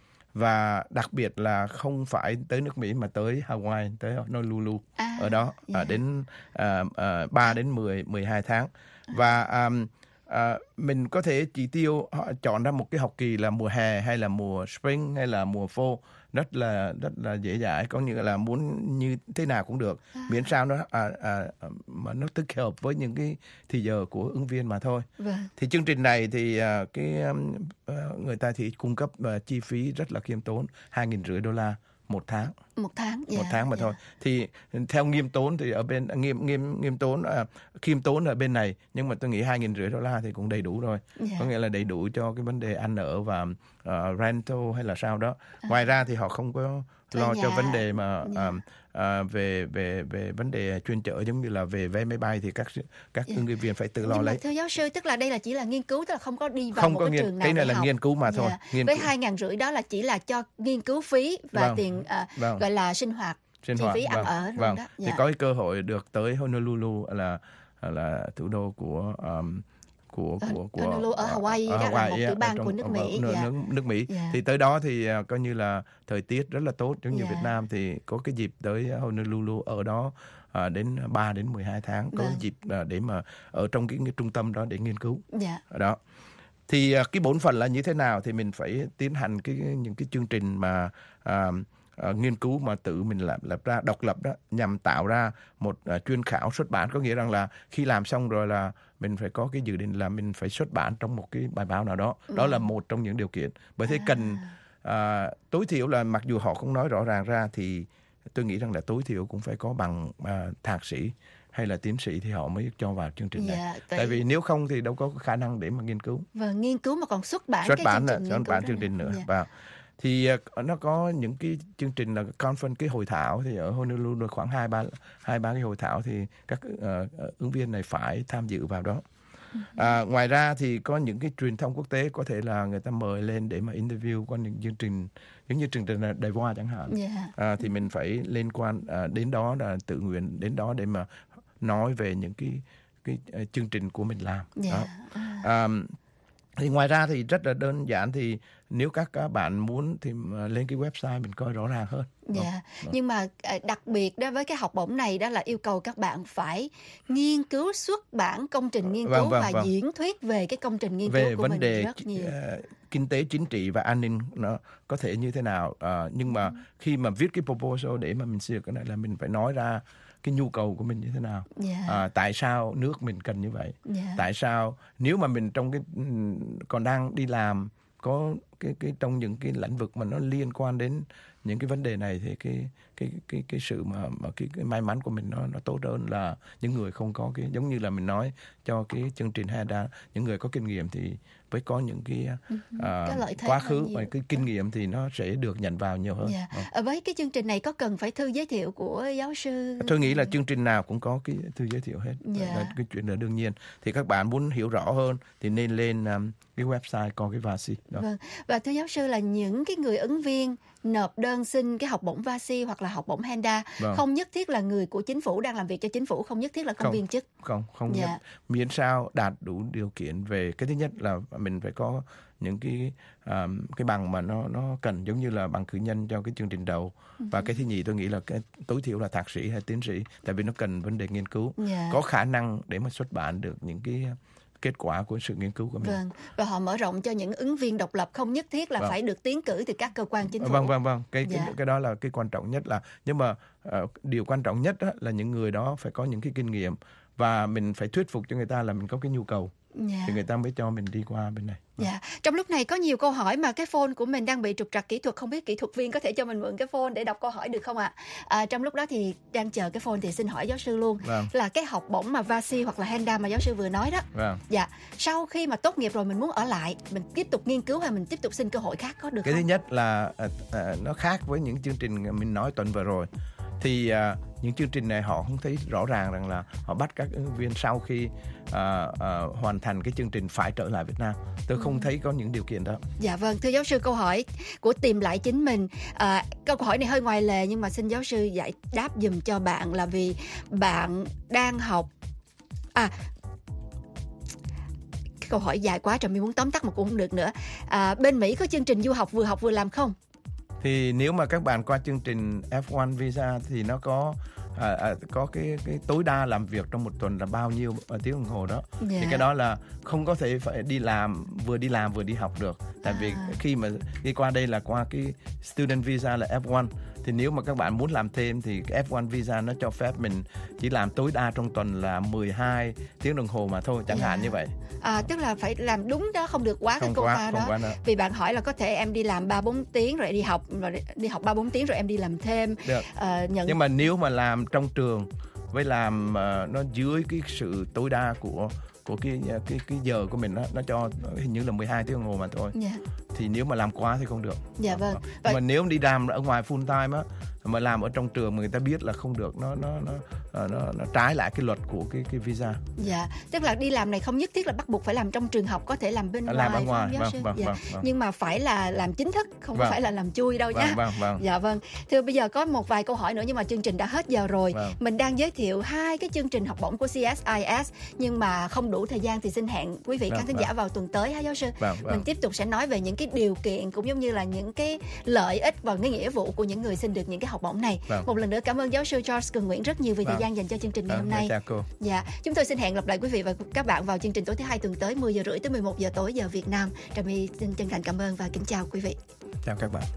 Và đặc biệt là không phải tới nước Mỹ mà tới Hawaii, tới Honolulu, À, ở đó dạ. à, đến à, à, ba đến mười, mười hai tháng. Và à, à, mình có thể chỉ tiêu họ chọn ra một cái học kỳ là mùa hè hay là mùa spring hay là mùa fall, rất là rất là dễ dãi, có nghĩa là muốn như thế nào cũng được, miễn sao nó à, à, mà nó thích hợp với những cái thì giờ của ứng viên mà thôi. Vâng. Thì chương trình này thì à, cái um, à, người ta thì cung cấp à, chi phí rất là khiêm tốn, hai nghìn rưỡi đô la một tháng. Một tháng. Dạ, Một tháng mà dạ. thôi. Thì theo nghiêm tốn thì ở bên nghiêm nghiêm nghiêm tốn à, khiêm tốn ở bên này, nhưng mà tôi nghĩ hai nghìn rưỡi đô la thì cũng đầy đủ rồi. Dạ. Có nghĩa là đầy đủ cho cái vấn đề ăn ở và uh, rental hay là sao đó. Ngoài ra thì họ không có Thuê lo cho nhà. vấn đề mà Dạ. uh, uh, về về về vấn đề chuyên chở, giống như là về vé máy bay thì các các Dạ. ứng cử viên phải tự lo Nhưng mà lấy. thưa giáo sư, tức là đây là chỉ là nghiên cứu, tức là không có đi vào Không một có cái nghiên- trường nào cái này để là học. nghiên cứu mà thôi, Dạ. nghiên Với cứu. hai ngàn rưỡi đó là chỉ là cho nghiên cứu phí và Vâng. tiền à, Vâng. gọi là sinh hoạt, Sinh chi hoạt, phí ăn vâng, ở luôn vâng. đó. Thì Dạ. có cái cơ hội được tới Honolulu, là là thủ đô của um, của Ở- của của Honolulu ở Hawaii, đó là một tiểu ở bang trong- của nước ở Mỹ, nước, dạ. nước, nước Mỹ. Dạ. Thì tới đó thì uh, coi như là thời tiết rất là tốt, giống như Dạ. Việt Nam thì có cái dịp tới Honolulu ở đó uh, đến ba đến mười hai tháng, có Vâng. dịp uh, để mà ở trong cái, cái trung tâm đó để nghiên cứu. Dạ. Ở đó. Thì uh, cái bổn phận là như thế nào thì mình phải tiến hành cái những cái chương trình mà uh, uh, nghiên cứu mà tự mình làm lập ra độc lập đó, nhằm tạo ra một uh, chuyên khảo xuất bản. Có nghĩa rằng là khi làm xong rồi là mình phải có cái dự định là mình phải xuất bản trong một cái bài báo nào đó. Đó là một trong những điều kiện. Bởi thế cần uh, tối thiểu là, mặc dù họ không nói rõ ràng ra, thì tôi nghĩ rằng là tối thiểu cũng phải có bằng uh, thạc sĩ hay là tiến sĩ thì họ mới cho vào chương trình này. Dạ, Tại vậy- vì nếu không thì đâu có khả năng để mà nghiên cứu. Và nghiên cứu mà còn xuất bản Xuất cái bản chương là trình xuất nghiên cứu bản đó chương nữa. trình nữa. Dạ. Và thì ờ, nó có những cái chương trình là conference, cái hội thảo, thì ở Honolulu được khoảng hai ba hai ba cái hội thảo thì các ờ, ứng viên này phải tham dự vào đó. À, ngoài ra thì có những cái truyền thông quốc tế có thể là người ta mời lên để mà interview qua những chương trình giống như chương trình Đài Voa chẳng hạn. Dạ. À, thì mình phải liên quan à, đến đó, là tự nguyện đến đó để mà nói về những cái cái uh, chương trình của mình làm. Dạ. Đó. À, thì ngoài ra thì rất là đơn giản, thì nếu các các bạn muốn thì mà lên cái website mình coi rõ ràng hơn. Dạ, Đó. nhưng mà à, đặc biệt đó với cái học bổng này đó là yêu cầu các bạn phải nghiên cứu xuất bản công trình nghiên Vâng, cứu vâng, và vâng. diễn thuyết về cái công trình nghiên Về cứu của vấn mình đề rất nhiều. ờ, kinh tế, chính trị và an ninh nó có thể như thế nào. Ờ, nhưng mà khi mà viết cái proposal để mà mình xây cái này là mình phải nói ra cái nhu cầu của mình như thế nào. Dạ. À, tại sao nước mình cần như vậy? Dạ. Tại sao nếu mà mình trong cái ừm, còn đang đi làm có cái cái trong những cái lĩnh vực mà nó liên quan đến những cái vấn đề này, thì cái cái cái cái sự mà mà cái, cái may mắn của mình nó nó tốt hơn là những người không có cái, giống như là mình nói cho cái chương trình Heda, những người có kinh nghiệm thì với có những cái, à, Có lợi thế quá hơn khứ nhiều. và cái kinh nghiệm thì nó sẽ được nhận vào nhiều hơn. Dạ. Ờ. À, với cái chương trình này có cần phải thư giới thiệu của giáo sư? Tôi nghĩ là chương trình nào cũng có cái thư giới thiệu hết. Dạ. Là cái chuyện là đương nhiên. Thì các bạn muốn hiểu rõ hơn thì nên lên um, cái website coi cái vasi đó. Vâng. Và thưa giáo sư là những cái người ứng viên nộp đơn xin cái học bổng vasi hoặc là học bổng Henda Vâng. không nhất thiết là người của chính phủ, đang làm việc cho chính phủ, không nhất thiết là công Không. viên chức. Không, không Dạ. nhất. Miễn sao đạt đủ điều kiện về cái thứ nhất là mình phải có những cái um, cái bằng mà nó nó cần, giống như là bằng cử nhân cho cái chương trình đầu. Và cái thứ nhì tôi nghĩ là cái tối thiểu là thạc sĩ hay tiến sĩ, tại vì nó cần vấn đề nghiên cứu. Dạ. Có khả năng để mà xuất bản được những cái kết quả của sự nghiên cứu của mình. Vâng, và họ mở rộng cho những ứng viên độc lập, không nhất thiết là Vâng. phải được tiến cử từ các cơ quan chính phủ. Vâng vâng vâng, cái, Dạ. cái cái đó là cái quan trọng nhất, là nhưng mà uh, điều quan trọng nhất á, là những người đó phải có những cái kinh nghiệm và mình phải thuyết phục cho người ta là mình có cái nhu cầu, Dạ. thì người ta mới cho mình đi qua bên này. Dạ. Trong lúc này có nhiều câu hỏi mà cái phone của mình đang bị trục trặc kỹ thuật, không biết kỹ thuật viên có thể cho mình mượn cái phone để đọc câu hỏi được không ạ? À, trong lúc đó thì đang chờ cái phone thì xin hỏi giáo sư luôn. Vâng. Là cái học bổng mà vasi hoặc là Henda mà giáo sư vừa nói đó. Vâng. Dạ. Sau khi mà tốt nghiệp rồi mình muốn ở lại, mình tiếp tục nghiên cứu hay mình tiếp tục xin cơ hội khác có được Cái không? thứ nhất là uh, uh, nó khác với những chương trình mình nói tuần vừa rồi. Thì uh, những chương trình này họ không thấy rõ ràng rằng là họ bắt các ứng viên sau khi uh, uh, hoàn thành cái chương trình phải trở lại Việt Nam. Tôi không Ừ. thấy có những điều kiện đó. Dạ vâng, thưa giáo sư, câu hỏi của Tìm Lại Chính Mình. À, câu hỏi này hơi ngoài lề nhưng mà xin giáo sư giải đáp giùm cho bạn, là vì bạn đang học... À, cái câu hỏi dài quá rồi, mình muốn tóm tắt mà cũng không được nữa. À, bên Mỹ có chương trình du học vừa học vừa làm không? Thì nếu mà các bạn qua chương trình F một visa thì nó có à, à, có cái cái tối đa làm việc trong một tuần là bao nhiêu à, tiếng đồng hồ đó. Dạ. Thì cái đó là không có thể phải đi làm vừa đi làm vừa đi học được. Tại vì À. khi mà đi qua đây là qua cái student visa là F một, thì nếu mà các bạn muốn làm thêm thì cái F một visa nó cho phép mình chỉ làm tối đa trong tuần là mười hai tiếng đồng hồ mà thôi, chẳng Dạ. hạn như vậy. À, tức là phải làm đúng đó, không được quá Không cái cô quá, ta không đó. quá nữa. Vì bạn hỏi là có thể em đi làm ba bốn tiếng rồi đi học, rồi đi học ba bốn tiếng rồi em đi làm thêm. Được. À, nhận Nhưng mà nếu mà làm trong trường với làm uh, nó dưới cái sự tối đa của của cái cái cái giờ của mình đó, nó cho hình như là mười hai tiếng đồng hồ mà thôi. Dạ. Thì nếu mà làm quá thì không được. Dạ vâng. Nhưng mà nếu đi làm ở ngoài full time á, mà làm ở trong trường mà người ta biết là không được, nó nó nó nó, nó trái lại cái luật của cái cái visa. Dạ, tức là đi làm này không nhất thiết là bắt buộc phải làm trong trường học, có thể làm bên Làm ngoài, ở ngoài, phải không, giáo vâng, sư? vâng, Dạ. vâng, vâng. Nhưng mà phải là làm chính thức, không Vâng. phải là làm chui đâu Vâng, nha. vâng, vâng. Dạ vâng. Thưa, bây giờ có một vài câu hỏi nữa nhưng mà chương trình đã hết giờ rồi. Vâng. Mình đang giới thiệu hai cái chương trình học bổng của xê ét i ét nhưng mà không đủ thời gian thì xin hẹn quý vị Vâng, khán thính vâng. giả vào tuần tới ha giáo sư. Vâng, vâng. Mình tiếp tục sẽ nói về những cái điều kiện cũng giống như là những cái lợi ích và cái nghĩa vụ của những người xin được những cái học bổng này. Vâng. Một lần nữa cảm ơn giáo sư George Cường Nguyễn rất nhiều vì thời Vâng. gian dành cho chương trình ngày Vâng, hôm nay. chào cô. Dạ, chúng tôi xin hẹn gặp lại quý vị và các bạn vào chương trình tối thứ hai tuần tới mười giờ rưỡi tới mười một giờ tối giờ Việt Nam. Trà My xin chân thành cảm ơn và kính chào quý vị. Chào các bạn.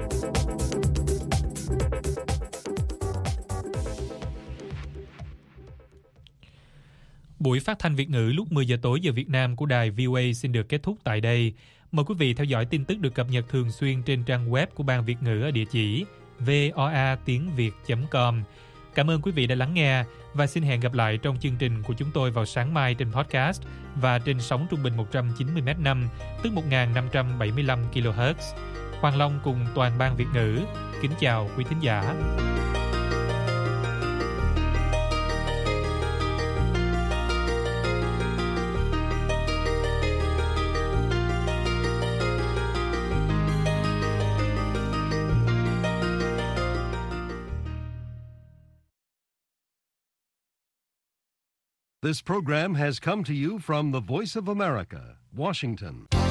Buổi phát thanh Việt ngữ lúc mười giờ tối giờ Việt Nam của đài vê o a xin được kết thúc tại đây. Mời quý vị theo dõi tin tức được cập nhật thường xuyên trên trang web của Ban Việt ngữ ở địa chỉ voa tiếng việt chấm com Cảm ơn quý vị đã lắng nghe và xin hẹn gặp lại trong chương trình của chúng tôi vào sáng mai trên podcast và trên sóng trung bình một trăm chín mươi mét năm, tức một nghìn năm trăm bảy mươi lăm ki lô héc. Hoàng Long cùng toàn ban Việt ngữ kính chào quý thính giả. This program has come to you from the Voice of America, Washington.